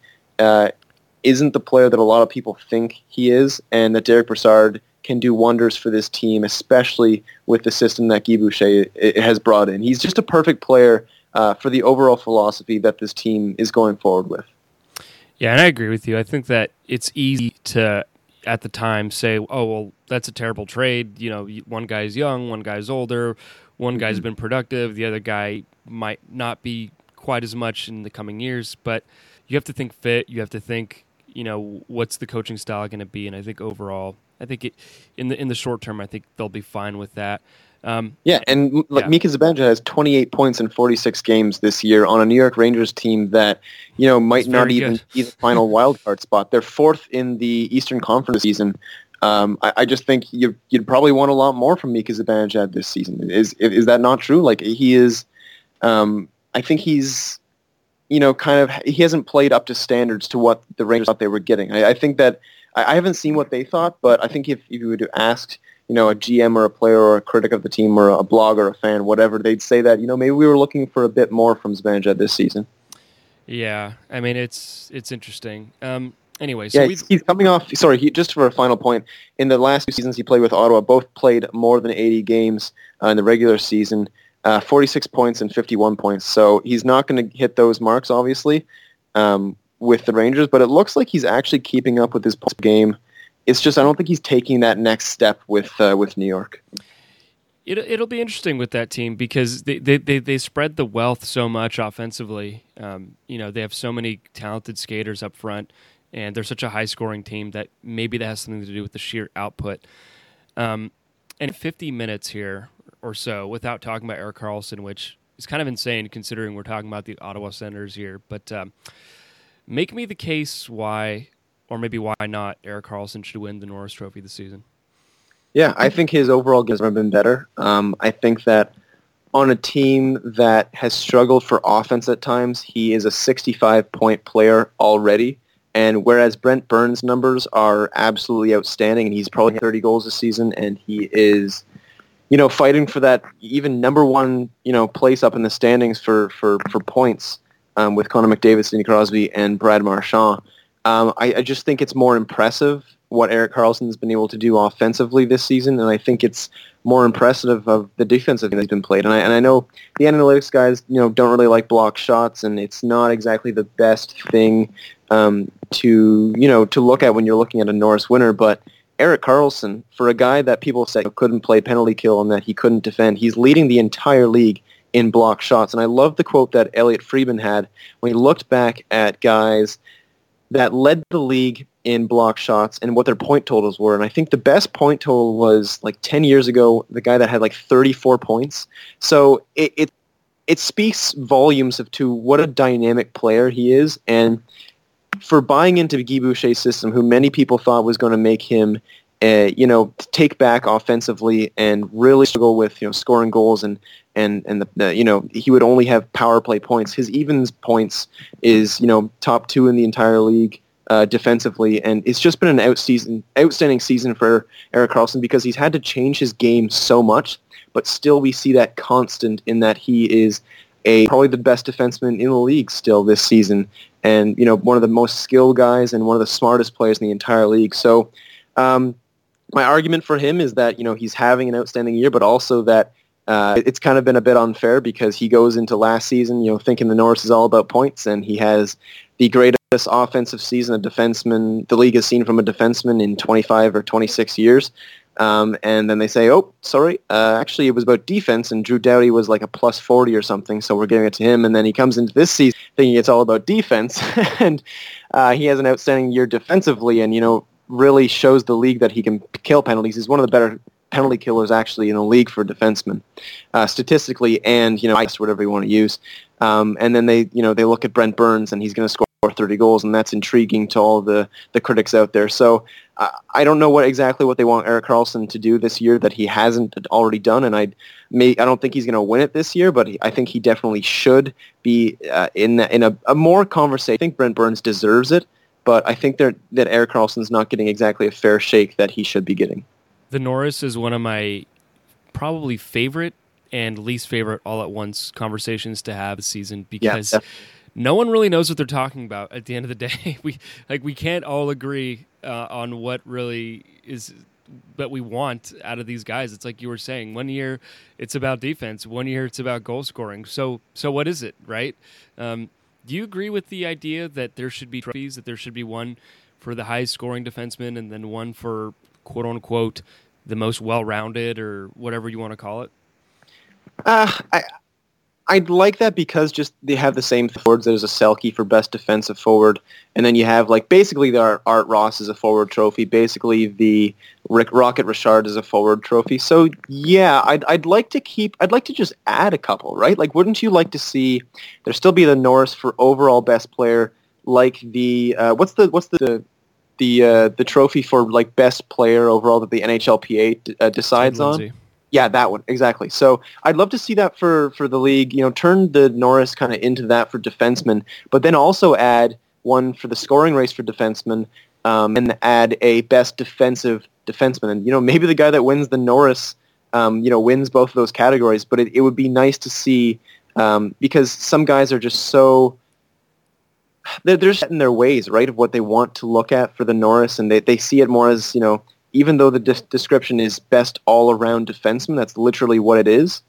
isn't the player that a lot of people think he is, and that Derek Brassard can do wonders for this team, especially with the system that Guy Boucher has brought in. He's just a perfect player for the overall philosophy that this team is going forward with. Yeah, and I agree with you. I think that it's easy to, at the time, say, oh, well, that's a terrible trade. One guy's young, one guy's older, one guy's been productive, the other guy might not be quite as much in the coming years. But you have to think fit. You have to think, what's the coaching style going to be? And I think overall, in the short term, I think they'll be fine with that. Mika Zibanejad has 28 points in 46 games this year on a New York Rangers team that, might not even be the final wildcard spot. They're fourth in the Eastern Conference season. I just think you'd probably want a lot more from Mika Zibanejad this season. Is that not true? Like, he is, I think he's, he hasn't played up to standards to what the Rangers thought they were getting. I think that, I haven't seen what they thought, but I think if you would have asked, a GM or a player or a critic of the team or a blogger or a fan, whatever, they'd say that, maybe we were looking for a bit more from Zibanejad this season. Yeah, I mean, it's interesting. Anyway, so he's coming off. Sorry, just for a final point, in the last 2 seasons he played with Ottawa, both played more than 80 games in the regular season, 46 points and 51 points. So he's not going to hit those marks, obviously, with the Rangers. But it looks like he's actually keeping up with his game. It's just I don't think he's taking that next step with New York. It'll be interesting with that team because they spread the wealth so much offensively. They have so many talented skaters up front, and they're such a high-scoring team that maybe that has something to do with the sheer output. And 50 minutes here or so without talking about Erik Karlsson, which is kind of insane considering we're talking about the Ottawa Senators here. But make me the case why, or maybe why not, Erik Karlsson should win the Norris Trophy this season. Yeah, I think his overall game has been better. I think that on a team that has struggled for offense at times, he is a 65-point player already. And whereas Brent Burns' numbers are absolutely outstanding, and he's probably 30 goals this season, and he is, fighting for that even number one, place up in the standings for points with Connor McDavid, Sidney Crosby, and Brad Marchand. I just think it's more impressive what Erik Karlsson's been able to do offensively this season, and I think it's more impressive of the defensive game that's been played. And I know the analytics guys, don't really like block shots, and it's not exactly the best thing to look at when you're looking at a Norris winner. But Erik Karlsson, for a guy that people say couldn't play penalty kill and that he couldn't defend, he's leading the entire league in block shots. And I love the quote that Elliot Friedman had when he looked back at guys that led the league in block shots and what their point totals were. And I think the best point total was like 10 years ago, the guy that had like 34 points. So it speaks volumes to what a dynamic player he is. And for buying into Guy Boucher's system, who many people thought was going to make him, take back offensively and really struggle with, scoring goals and he would only have power play points. His evens points is, top 2 in the entire league defensively. And it's just been an outstanding season for Erik Karlsson because he's had to change his game so much, but still we see that constant in that he is probably the best defenseman in the league still this season. And, one of the most skilled guys and one of the smartest players in the entire league. So my argument for him is that, he's having an outstanding year, but also that it's kind of been a bit unfair because he goes into last season, thinking the Norris is all about points, and he has the greatest offensive season a defenseman the league has seen from a defenseman in 25 or 26 years. And then they say, oh, sorry, actually it was about defense, and Drew Doughty was like a plus 40 or something, so we're giving it to him. And then he comes into this season thinking it's all about defense, and he has an outstanding year defensively and, really shows the league that he can kill penalties. He's one of the better penalty killers actually in the league for defensemen, statistically and, ice, whatever you want to use. And then they look at Brent Burns, and he's going to score 30 goals, and that's intriguing to all the critics out there. So I don't know exactly what they want Erik Karlsson to do this year that he hasn't already done, and I don't think he's going to win it this year, but I think he definitely should be in a more conversation. I think Brent Burns deserves it, but I think that Erik Karlsson's not getting exactly a fair shake that he should be getting. The Norris is one of my probably favorite and least favorite all-at-once conversations to have this season because no one really knows what they're talking about at the end of the day. We can't all agree on what really is that we want out of these guys. It's like you were saying, one year it's about defense, one year it's about goal scoring. So what is it, right? Do you agree with the idea that there should be trophies, that there should be one for the highest scoring defenseman and then one for quote-unquote the most well-rounded or whatever you want to call it? I'd like that because just they have the same forwards. There's a Selke for best defensive forward, and then you have basically the Art Ross is a forward trophy. Basically, the Rocket Richard is a forward trophy. So yeah, I'd like to just add a couple, right? Like, wouldn't you like to see there still be the Norris for overall best player, like the what's the trophy for best player overall that the NHLPA decides on? Yeah, that one, exactly. So I'd love to see that for the league, turn the Norris kind of into that for defensemen, but then also add one for the scoring race for defensemen, and add a best defensive defenseman. And, maybe the guy that wins the Norris, wins both of those categories, but it would be nice to see, because some guys are just so... They're set in their ways, right, of what they want to look at for the Norris, and they see it more as, even though the description is best all-around defenseman, that's literally what it is.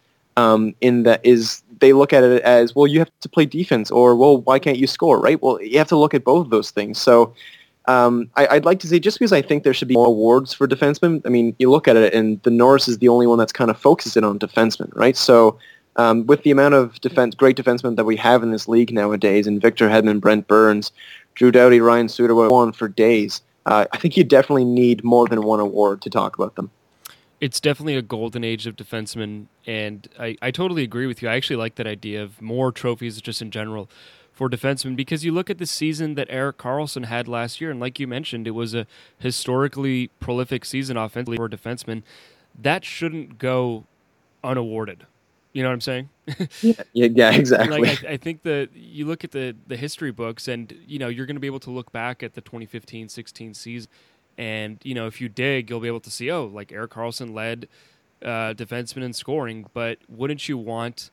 They look at it as, well, you have to play defense, or, well, why can't you score, right? Well, you have to look at both of those things. So I'd like to see, just because I think there should be more awards for defensemen, I mean, you look at it, and the Norris is the only one that's kind of focused in on defensemen, right? So with the amount of great defensemen that we have in this league nowadays, and Victor Hedman, Brent Burns, Drew Doughty, Ryan Suter, went on for days, I think you definitely need more than one award to talk about them. It's definitely a golden age of defensemen, and I totally agree with you. I actually like that idea of more trophies just in general for defensemen, because you look at the season that Erik Karlsson had last year, and like you mentioned, it was a historically prolific season offensively for defensemen. That shouldn't go unawarded. You know what I'm saying? Yeah, exactly. I think that you look at the history books, and you're going to be able to look back at the 2015-16 season, and if you dig, you'll be able to see, Erik Karlsson led defensemen in scoring. But wouldn't you want?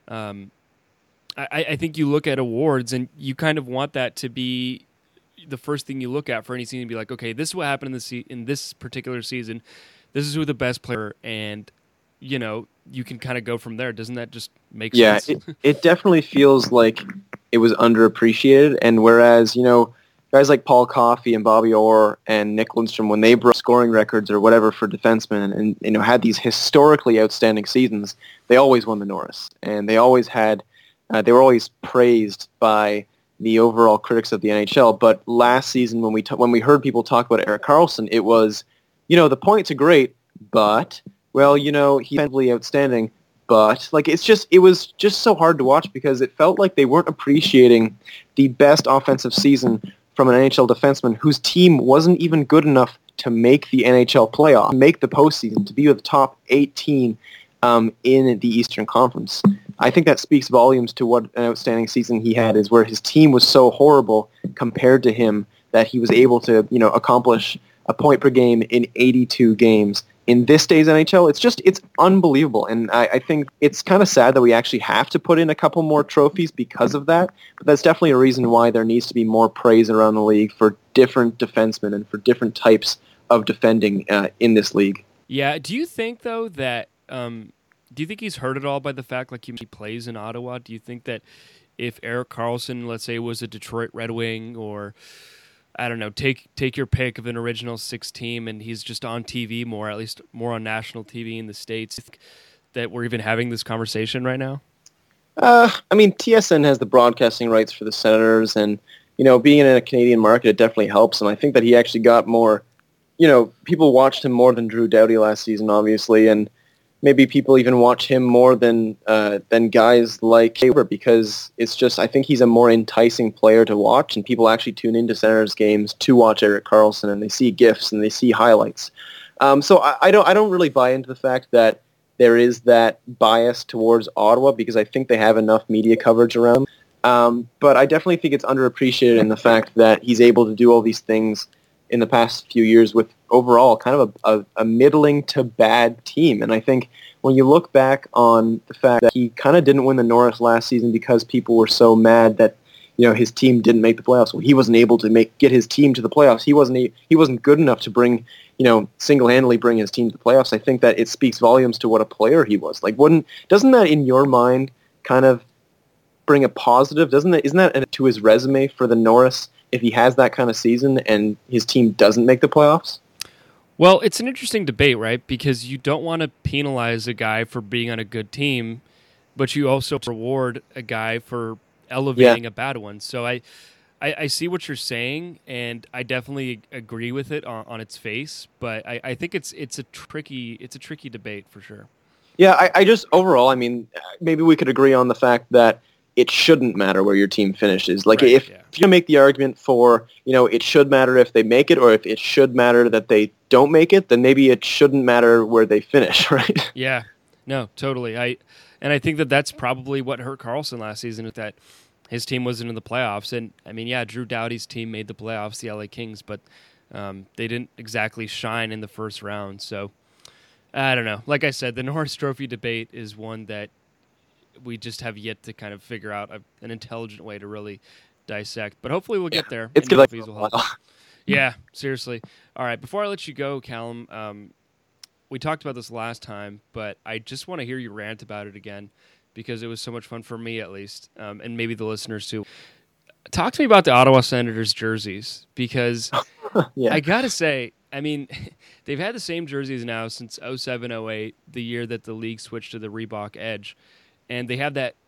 I think you look at awards, and you kind of want that to be the first thing you look at for any season. Be like, okay, this is what happened in this particular season. This is who the best player, and you can kind of go from there. Doesn't that just make sense? Yeah, it definitely feels like it was underappreciated. And whereas, guys like Paul Coffey and Bobby Orr and Nick Lundstrom, when they broke scoring records or whatever for defensemen and had these historically outstanding seasons, they always won the Norris. And they always had, they were always praised by the overall critics of the NHL. But last season, when we heard people talk about Erik Karlsson, it was, the points are great, but... well, he's defensively outstanding, but it was just so hard to watch because it felt like they weren't appreciating the best offensive season from an NHL defenseman whose team wasn't even good enough to make the NHL playoff, make the postseason, to be with the top 18 in the Eastern Conference. I think that speaks volumes to what an outstanding season he had, is where his team was so horrible compared to him that he was able to, accomplish a point per game in 82 games. In this day's NHL, it's unbelievable. And I think it's kind of sad that we actually have to put in a couple more trophies because of that. But that's definitely a reason why there needs to be more praise around the league for different defensemen and for different types of defending in this league. Yeah. Do you think, though, that do you think he's hurt at all by the fact he plays in Ottawa? Do you think that if Erik Karlsson, let's say, was a Detroit Red Wing, or I don't know, take your pick of an original six team, and he's just on TV more, at least more on national TV in the States, that we're even having this conversation right now? TSN has the broadcasting rights for the Senators, and, being in a Canadian market, it definitely helps. And I think that he actually got more, people watched him more than Drew Doughty last season, obviously. And, maybe people even watch him more than guys like Haber, because it's just, I think he's a more enticing player to watch, and people actually tune into Senators games to watch Erik Karlsson, and they see GIFs and they see highlights. So I don't really buy into the fact that there is that bias towards Ottawa, because I think they have enough media coverage around him. But I definitely think it's underappreciated in the fact that he's able to do all these things in the past few years with overall kind of a middling to bad team. And I think when you look back on the fact that he kind of didn't win the Norris last season because people were so mad that, you know, his team didn't make the playoffs. Well, he wasn't able to get his team to the playoffs. He wasn't good enough to bring, you know, single-handedly bring his team to the playoffs. I think that it speaks volumes to what a player he was. Like, doesn't that in your mind kind of bring a positive? Isn't that to his resume for the Norris if he has that kind of season and his team doesn't make the playoffs? Well, it's an interesting debate, right? Because you don't want to penalize a guy for being on a good team, but you also reward a guy for elevating a bad one. So I see what you're saying, and I definitely agree with it on its face. But I think it's a tricky debate for sure. Yeah, I just overall, I mean, maybe we could agree on the fact that it shouldn't matter where your team finishes. Like, right, if you make the argument for, you know, it should matter if they make it, or if it should matter that they don't make it, then maybe it shouldn't matter where they finish, right? Yeah, no, totally. I think that's probably what hurt Karlsson last season, is that his team wasn't in the playoffs. And I mean, yeah, Drew Doughty's team made the playoffs, the LA Kings, but they didn't exactly shine in the first round. So I don't know. Like I said, the Norris Trophy debate is one that we just have yet to kind of figure out an intelligent way to really dissect. But hopefully we'll get there. It's good. Will help. Yeah, seriously. All right, before I let you go, Callum, we talked about this last time, but I just want to hear you rant about it again because it was so much fun for me, at least, and maybe the listeners too. Talk to me about the Ottawa Senators jerseys, because I got to say, I mean, they've had the same jerseys now since 07-08, the year that the league switched to the Reebok Edge. And they have that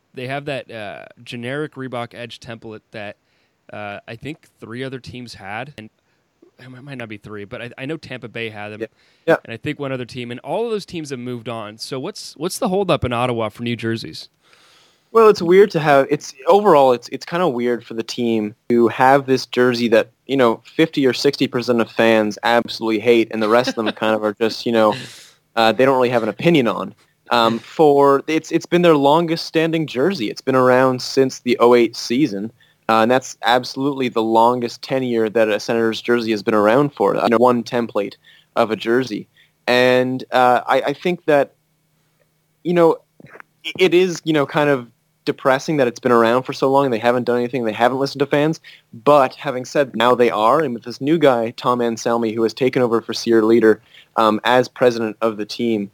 generic Reebok Edge template that I think 3 other teams had, and it might not be 3, but I know Tampa Bay had them, yeah. And I think one other team, and all of those teams have moved on. So what's the holdup in Ottawa for new jerseys? Well, it's weird to have. It's kind of weird for the team to have this jersey that, you know, 50 or 60% of fans absolutely hate, and the rest of them kind of are just, you know, they don't really have an opinion on. It's been their longest standing jersey. It's been around since the 08 season, and that's absolutely the longest tenure that a Senators jersey has been around for. One template of a jersey, and I think that, you know, it is, you know, kind of depressing that it's been around for so long and they haven't done anything. They haven't listened to fans. But having said, now they are, and with this new guy, Tom Anselmi, who has taken over for Sear Leader as president of the team.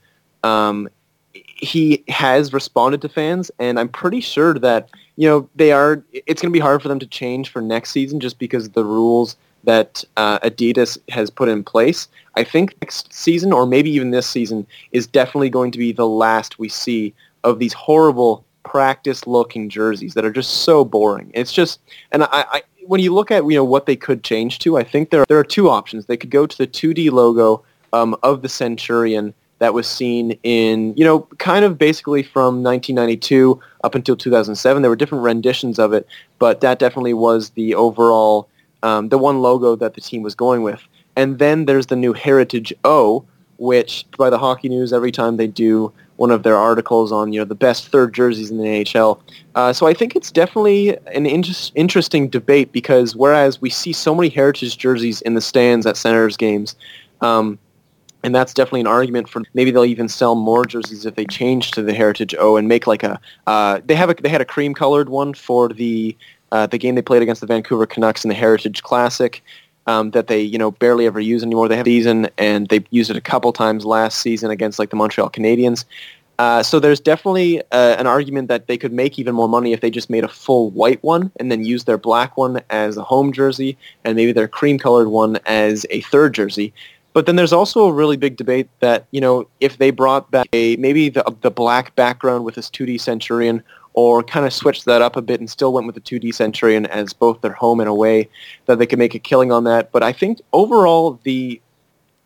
He has responded to fans, and I'm pretty sure that, you know, it's going to be hard for them to change for next season just because of the rules that Adidas has put in place. I think next season, or maybe even this season, is definitely going to be the last we see of these horrible practice-looking jerseys that are just so boring. It's just, and I when you look at, you know, what they could change to, I think there are 2 options. They could go to the 2D logo of the Centurion that was seen in, you know, kind of basically from 1992 up until 2007. There were different renditions of it, but that definitely was the overall, the one logo that the team was going with. And then there's the new Heritage O, which by the Hockey News, every time they do one of their articles on, you know, the best third jerseys in the NHL. So I think it's definitely an interesting debate, because whereas we see so many Heritage jerseys in the stands at Senators games, and that's definitely an argument for maybe they'll even sell more jerseys if they change to the Heritage O and make like they had a cream colored one for the game they played against the Vancouver Canucks in the Heritage Classic that they, you know, barely ever use anymore. They have a season, and they used it a couple times last season against like the Montreal Canadiens. So there's definitely an argument that they could make even more money if they just made a full white one and then use their black one as a home jersey and maybe their cream colored one as a third jersey. But then there's also a really big debate that, you know, if they brought back maybe the black background with this 2D Centurion, or kind of switched that up a bit and still went with the 2D Centurion as both their home and away, that they could make a killing on that. But I think overall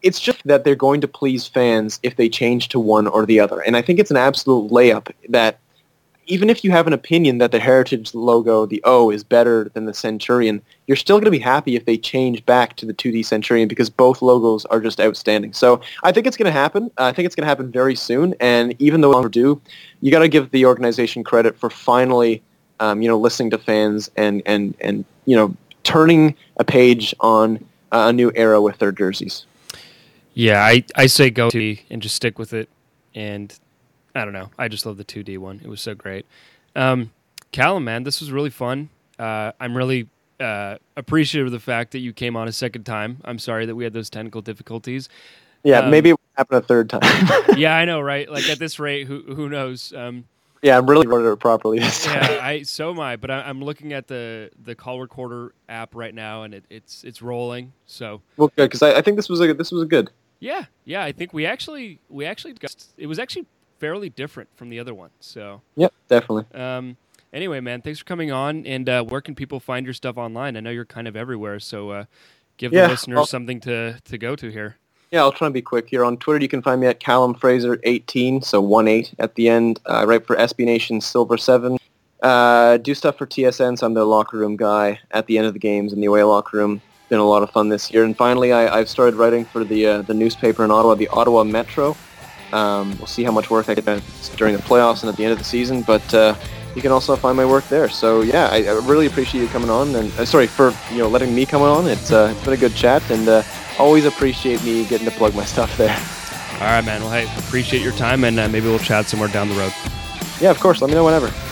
it's just that they're going to please fans if they change to one or the other. And I think it's an absolute layup that even if you have an opinion that the Heritage logo, the O, is better than the Centurion, you're still going to be happy if they change back to the 2D Centurion because both logos are just outstanding. So I think it's going to happen. I think it's going to happen very soon. And even though it's overdue, you got to give the organization credit for finally, listening to fans and turning a page on a new era with their jerseys. Yeah, I say go 2D and just stick with it. And I don't know. I just love the 2D one. It was so great. Callum, man, this was really fun. I'm really appreciative of the fact that you came on a second time. I'm sorry that we had those technical difficulties. Yeah, maybe it will happen a third time. Yeah, I know, right? Like at this rate, who knows? Yeah, I'm really running it properly this time. Yeah, so am I. But I'm looking at the call recorder app right now, and it's rolling. So well, good, because I think this was a good. Yeah. I think we actually it was actually fairly different from the other one. So yep, definitely. Anyway, man, thanks for coming on. And where can people find your stuff online? I know you're kind of everywhere, so give the listeners something to go to here. Yeah, I'll try and be quick here. On Twitter, you can find me at Callum Fraser 18, so 18 at the end. I write for SB Nation Silver 7. Do stuff for TSN, so I'm the locker room guy at the end of the games in the away locker room. Been a lot of fun this year. And finally, I've started writing for the newspaper in Ottawa, the Ottawa Metro. We'll see how much work I get during the playoffs and at the end of the season, but you can also find my work there. So yeah, I really appreciate you coming on, and sorry for letting me come on. It's been a good chat, and always appreciate me getting to plug my stuff there. All right, man. Well, hey, appreciate your time, and maybe we'll chat somewhere down the road. Yeah, of course. Let me know whenever.